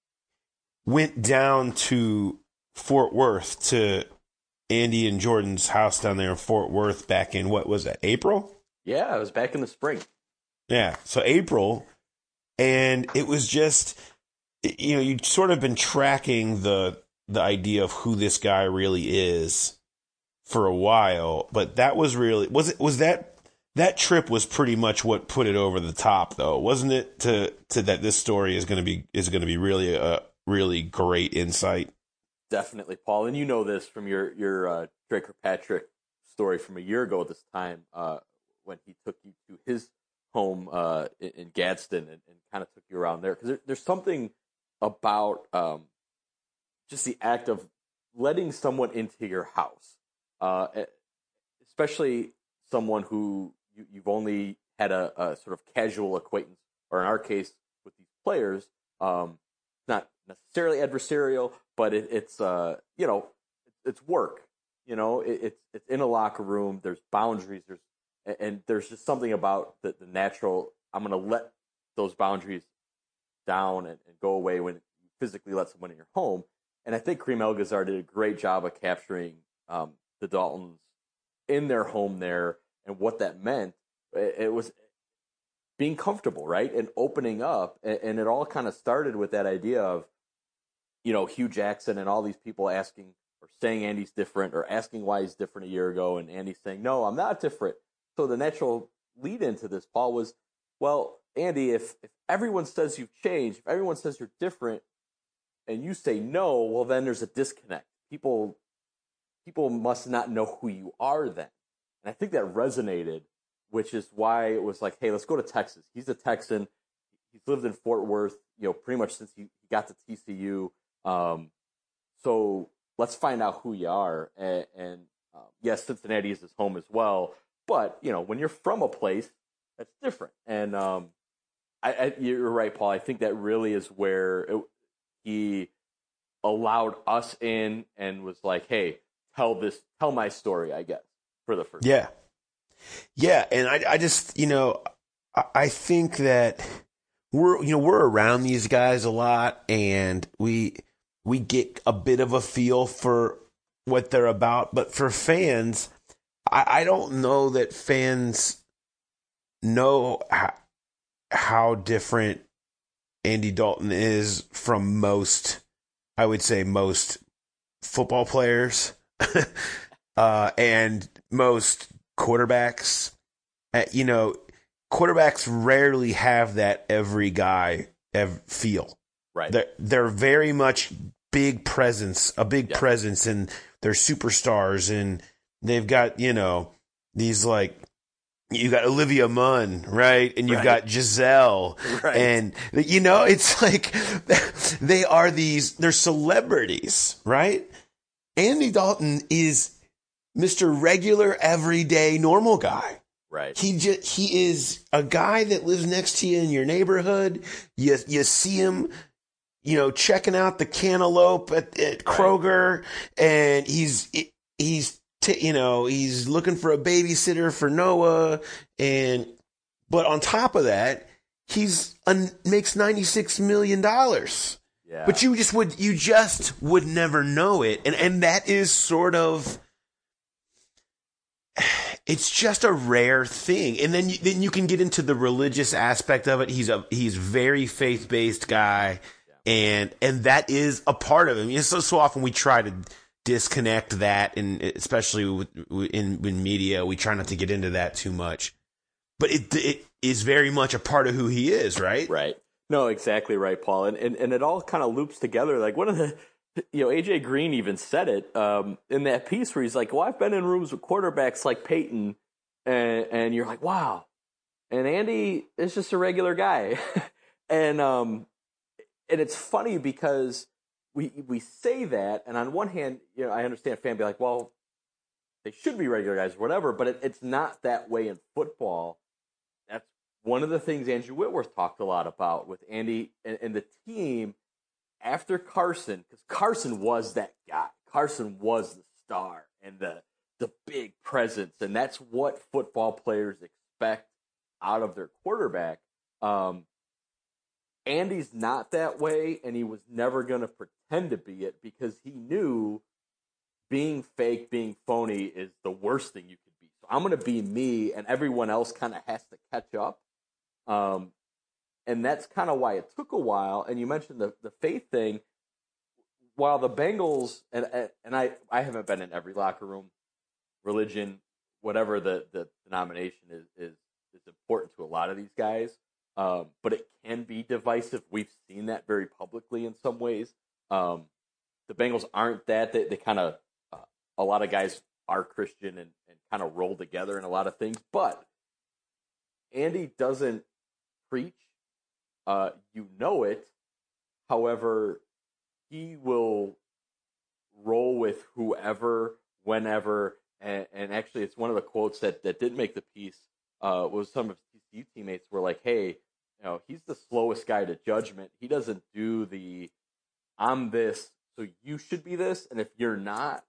went down to Fort Worth to Andy and Jordan's house down there in Fort Worth back in, what was that, April? Yeah, it was back in the spring. Yeah, so April, and it was just, you know, you'd sort of been tracking the the idea of who this guy really is for a while, but that was really, was it, was that, that trip was pretty much what put it over the top, though, wasn't it, to, to that this story is going to be, is going to be really a really great insight? Definitely, Paul, and you know this from your, your uh, Drake Kirkpatrick story from a year ago at this time, uh, when he took you to his home uh, in, in Gadsden and, and kind of took you around there, because there, there's something about um, just the act of letting someone into your house, uh, especially someone who you, you've only had a, a sort of casual acquaintance, or in our case with these players, um, not necessarily adversarial, but it, it's uh, you know, it's work. You know, it, it's it's in a locker room. There's boundaries. There's and there's just something about the, the natural. I'm going to let those boundaries down and, and go away when you physically let someone in your home. And I think Kareem Algazar did a great job of capturing um, the Daltons in their home there and what that meant. It, it was being comfortable, right, and opening up. And, and it all kind of started with that idea of, you know, Hugh Jackson and all these people asking or saying Andy's different or asking why he's different a year ago, and Andy saying, no, I'm not different. So the natural lead into this, Paul, was, well, Andy, if, if everyone says you've changed, if everyone says you're different, and you say no, well, then there's a disconnect. People people must not know who you are then. And I think that resonated, which is why it was like, hey, let's go to Texas. He's a Texan. He's lived in Fort Worth, you know, pretty much since he, he got to T C U. Um, so let's find out who you are. And, and uh, yes, Cincinnati is his home as well. But, you know, when you're from a place, that's different. And um, I, I, you're right, Paul. I think that really is where it, he allowed us in and was like, hey, tell this, tell my story, I guess, for the first Yeah. time. Yeah. And I, I just, you know, I, I think that we're, you know, we're around these guys a lot, and we, we get a bit of a feel for what they're about. But for fans, I, I don't know that fans know how, how different Andy Dalton is from most, I would say most football players uh, and most quarterbacks. Uh, you know, quarterbacks rarely have that every guy ev- feel. Right. They're, they're very much big presence, a big yeah. presence, and they're superstars, and they've got, you know, these like, you got Olivia Munn, right? And you've right. got Giselle. Right. And, you know, it's like they are these, they're celebrities, right? Andy Dalton is Mister Regular, everyday, normal guy. Right. He just, he is a guy that lives next to you in your neighborhood. You, you see him, you know, checking out the cantaloupe at, at Kroger, right. and he's, he's, T- you know, he's looking for a babysitter for Noah, and but on top of that, he's un- makes ninety-six million dollars. Yeah. But you just would you just would never know it, and and that is sort of, it's just a rare thing. And then you, then you can get into the religious aspect of it. He's a he's very faith based guy, yeah. and and that is a part of him. You know, so so often we try to disconnect that, and especially with, in, in media, we try not to get into that too much. But it it is very much a part of who he is, right? Right. No, exactly right, Paul. And and, and it all kind of loops together. Like one of the, you know, A J Green even said it um, in that piece where he's like, well, I've been in rooms with quarterbacks like Peyton, and, and you're like, wow. And Andy is just a regular guy. and um, and it's funny because We we say that, and on one hand, you know, I understand a fan be like, well, they should be regular guys or whatever, but it, it's not that way in football. That's one of the things Andrew Whitworth talked a lot about with Andy and, and the team after Carson, because Carson was that guy. Carson was the star and the the big presence, and that's what football players expect out of their quarterback. Um, Andy's not that way, and he was never going to pretend to be it because he knew being fake, being phony is the worst thing you could be. So I'm going to be me, and everyone else kind of has to catch up. Um, and that's kind of why it took a while. And you mentioned the, the faith thing. While the Bengals, and and I, I haven't been in every locker room, religion, whatever the, the denomination is, is, is important to a lot of these guys. Um, but it can be divisive. We've seen that very publicly in some ways. Um, the Bengals aren't that. They, they kind of, uh, a lot of guys are Christian and, and kind of roll together in a lot of things. But Andy doesn't preach. Uh, you know it. However, he will roll with whoever, whenever. And, and actually, it's one of the quotes that, that did make the piece uh, was some of his T C U teammates were like, hey, you know, he's the slowest guy to judgment. He doesn't do the, I'm this, so you should be this. And if you're not,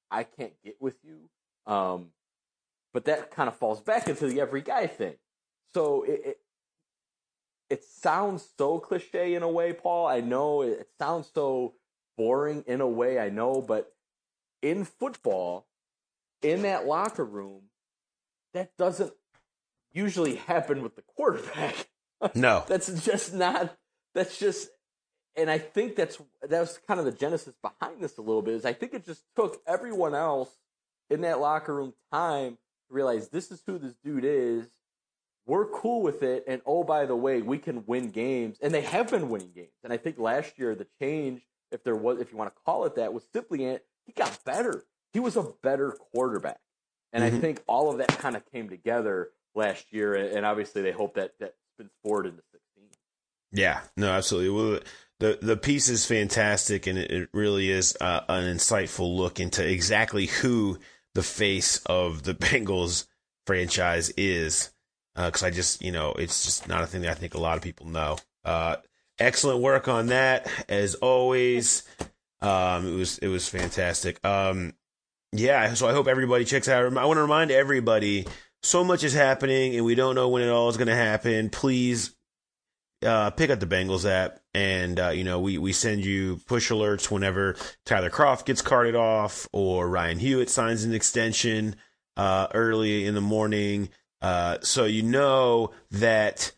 I can't get with you. Um, but that kind of falls back into the every guy thing. So it, it it sounds so cliche in a way, Paul. I know it, it sounds so boring in a way, I know, but in football, in that locker room, that doesn't usually happen with the quarterback. No. That's just not, that's just, and I think that's, that was kind of the genesis behind this a little bit, is I think it just took everyone else in that locker room time to realize this is who this dude is. We're cool with it, and oh, by the way, we can win games, and they have been winning games. And I think last year the change, if there was, if you want to call it that, was simply it. He got better. He was a better quarterback, and mm-hmm. I think all of that kind of came together last year. And obviously, they hope that that spins forward into sixteen. Yeah, no, absolutely. Well, the the piece is fantastic, and it, it really is uh, an insightful look into exactly who the face of the Bengals franchise is. Because uh, I just, you know, it's just not a thing that I think a lot of people know. Uh, excellent work on that, as always. Um, it was it was fantastic. Um, yeah, so I hope everybody checks out. I want to remind everybody, so much is happening, and we don't know when it all is going to happen. Please uh, pick up the Bengals app, and uh, you know, we we send you push alerts whenever Tyler Kroft gets carted off or Ryan Hewitt signs an extension uh, early in the morning. Uh, so you know that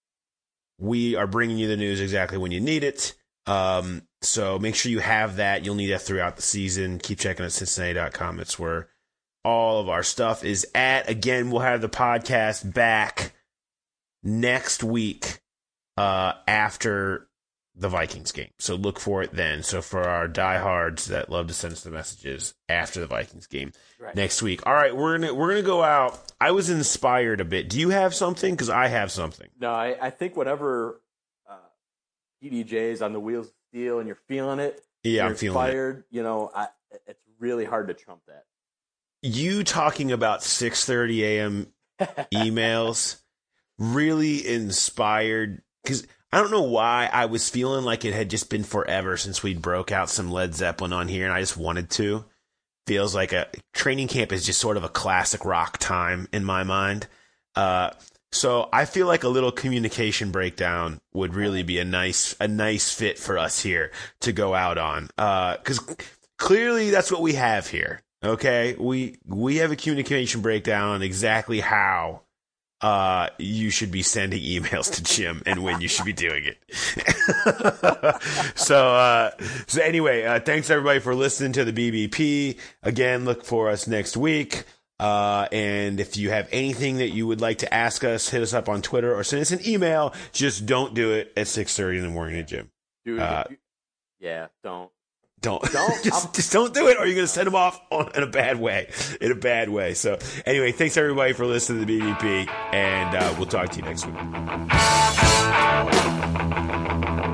we are bringing you the news exactly when you need it. Um, so make sure you have that. You'll need that throughout the season. Keep checking at Cincinnati dot com. It's where all of our stuff is at. Again, we'll have the podcast back next week uh, after the Vikings game. So look for it then. So for our diehards that love to send us the messages after the Vikings game right. next week. All right, we're gonna we're gonna go out. I was inspired a bit. Do you have something? Because I have something. No, I, I think whatever uh, P D J's on the wheels of steel and you're feeling it. Yeah, you're I'm feeling inspired, it. You know, I, it's really hard to trump that. You talking about six thirty a.m. emails really inspired, because I don't know why I was feeling like it had just been forever since we broke out some Led Zeppelin on here, and I just wanted to. Feels like a training camp is just sort of a classic rock time in my mind. Uh, so I feel like a little communication breakdown would really be a nice, a nice fit for us here to go out on. Uh, cause clearly that's what we have here. Okay. We, we have a communication breakdown on exactly how Uh, you should be sending emails to Jim and when you should be doing it. so, uh, so anyway, uh, thanks everybody for listening to the B B P. Again, look for us next week. Uh, and if you have anything that you would like to ask us, hit us up on Twitter or send us an email. Just don't do it at six thirty in the morning at Jim. Dude, uh, yeah, don't. Don't, don't just, just don't do it, or you're going to send them off on, in a bad way, in a bad way. So anyway, thanks everybody for listening to the B B P, and uh, we'll talk to you next week.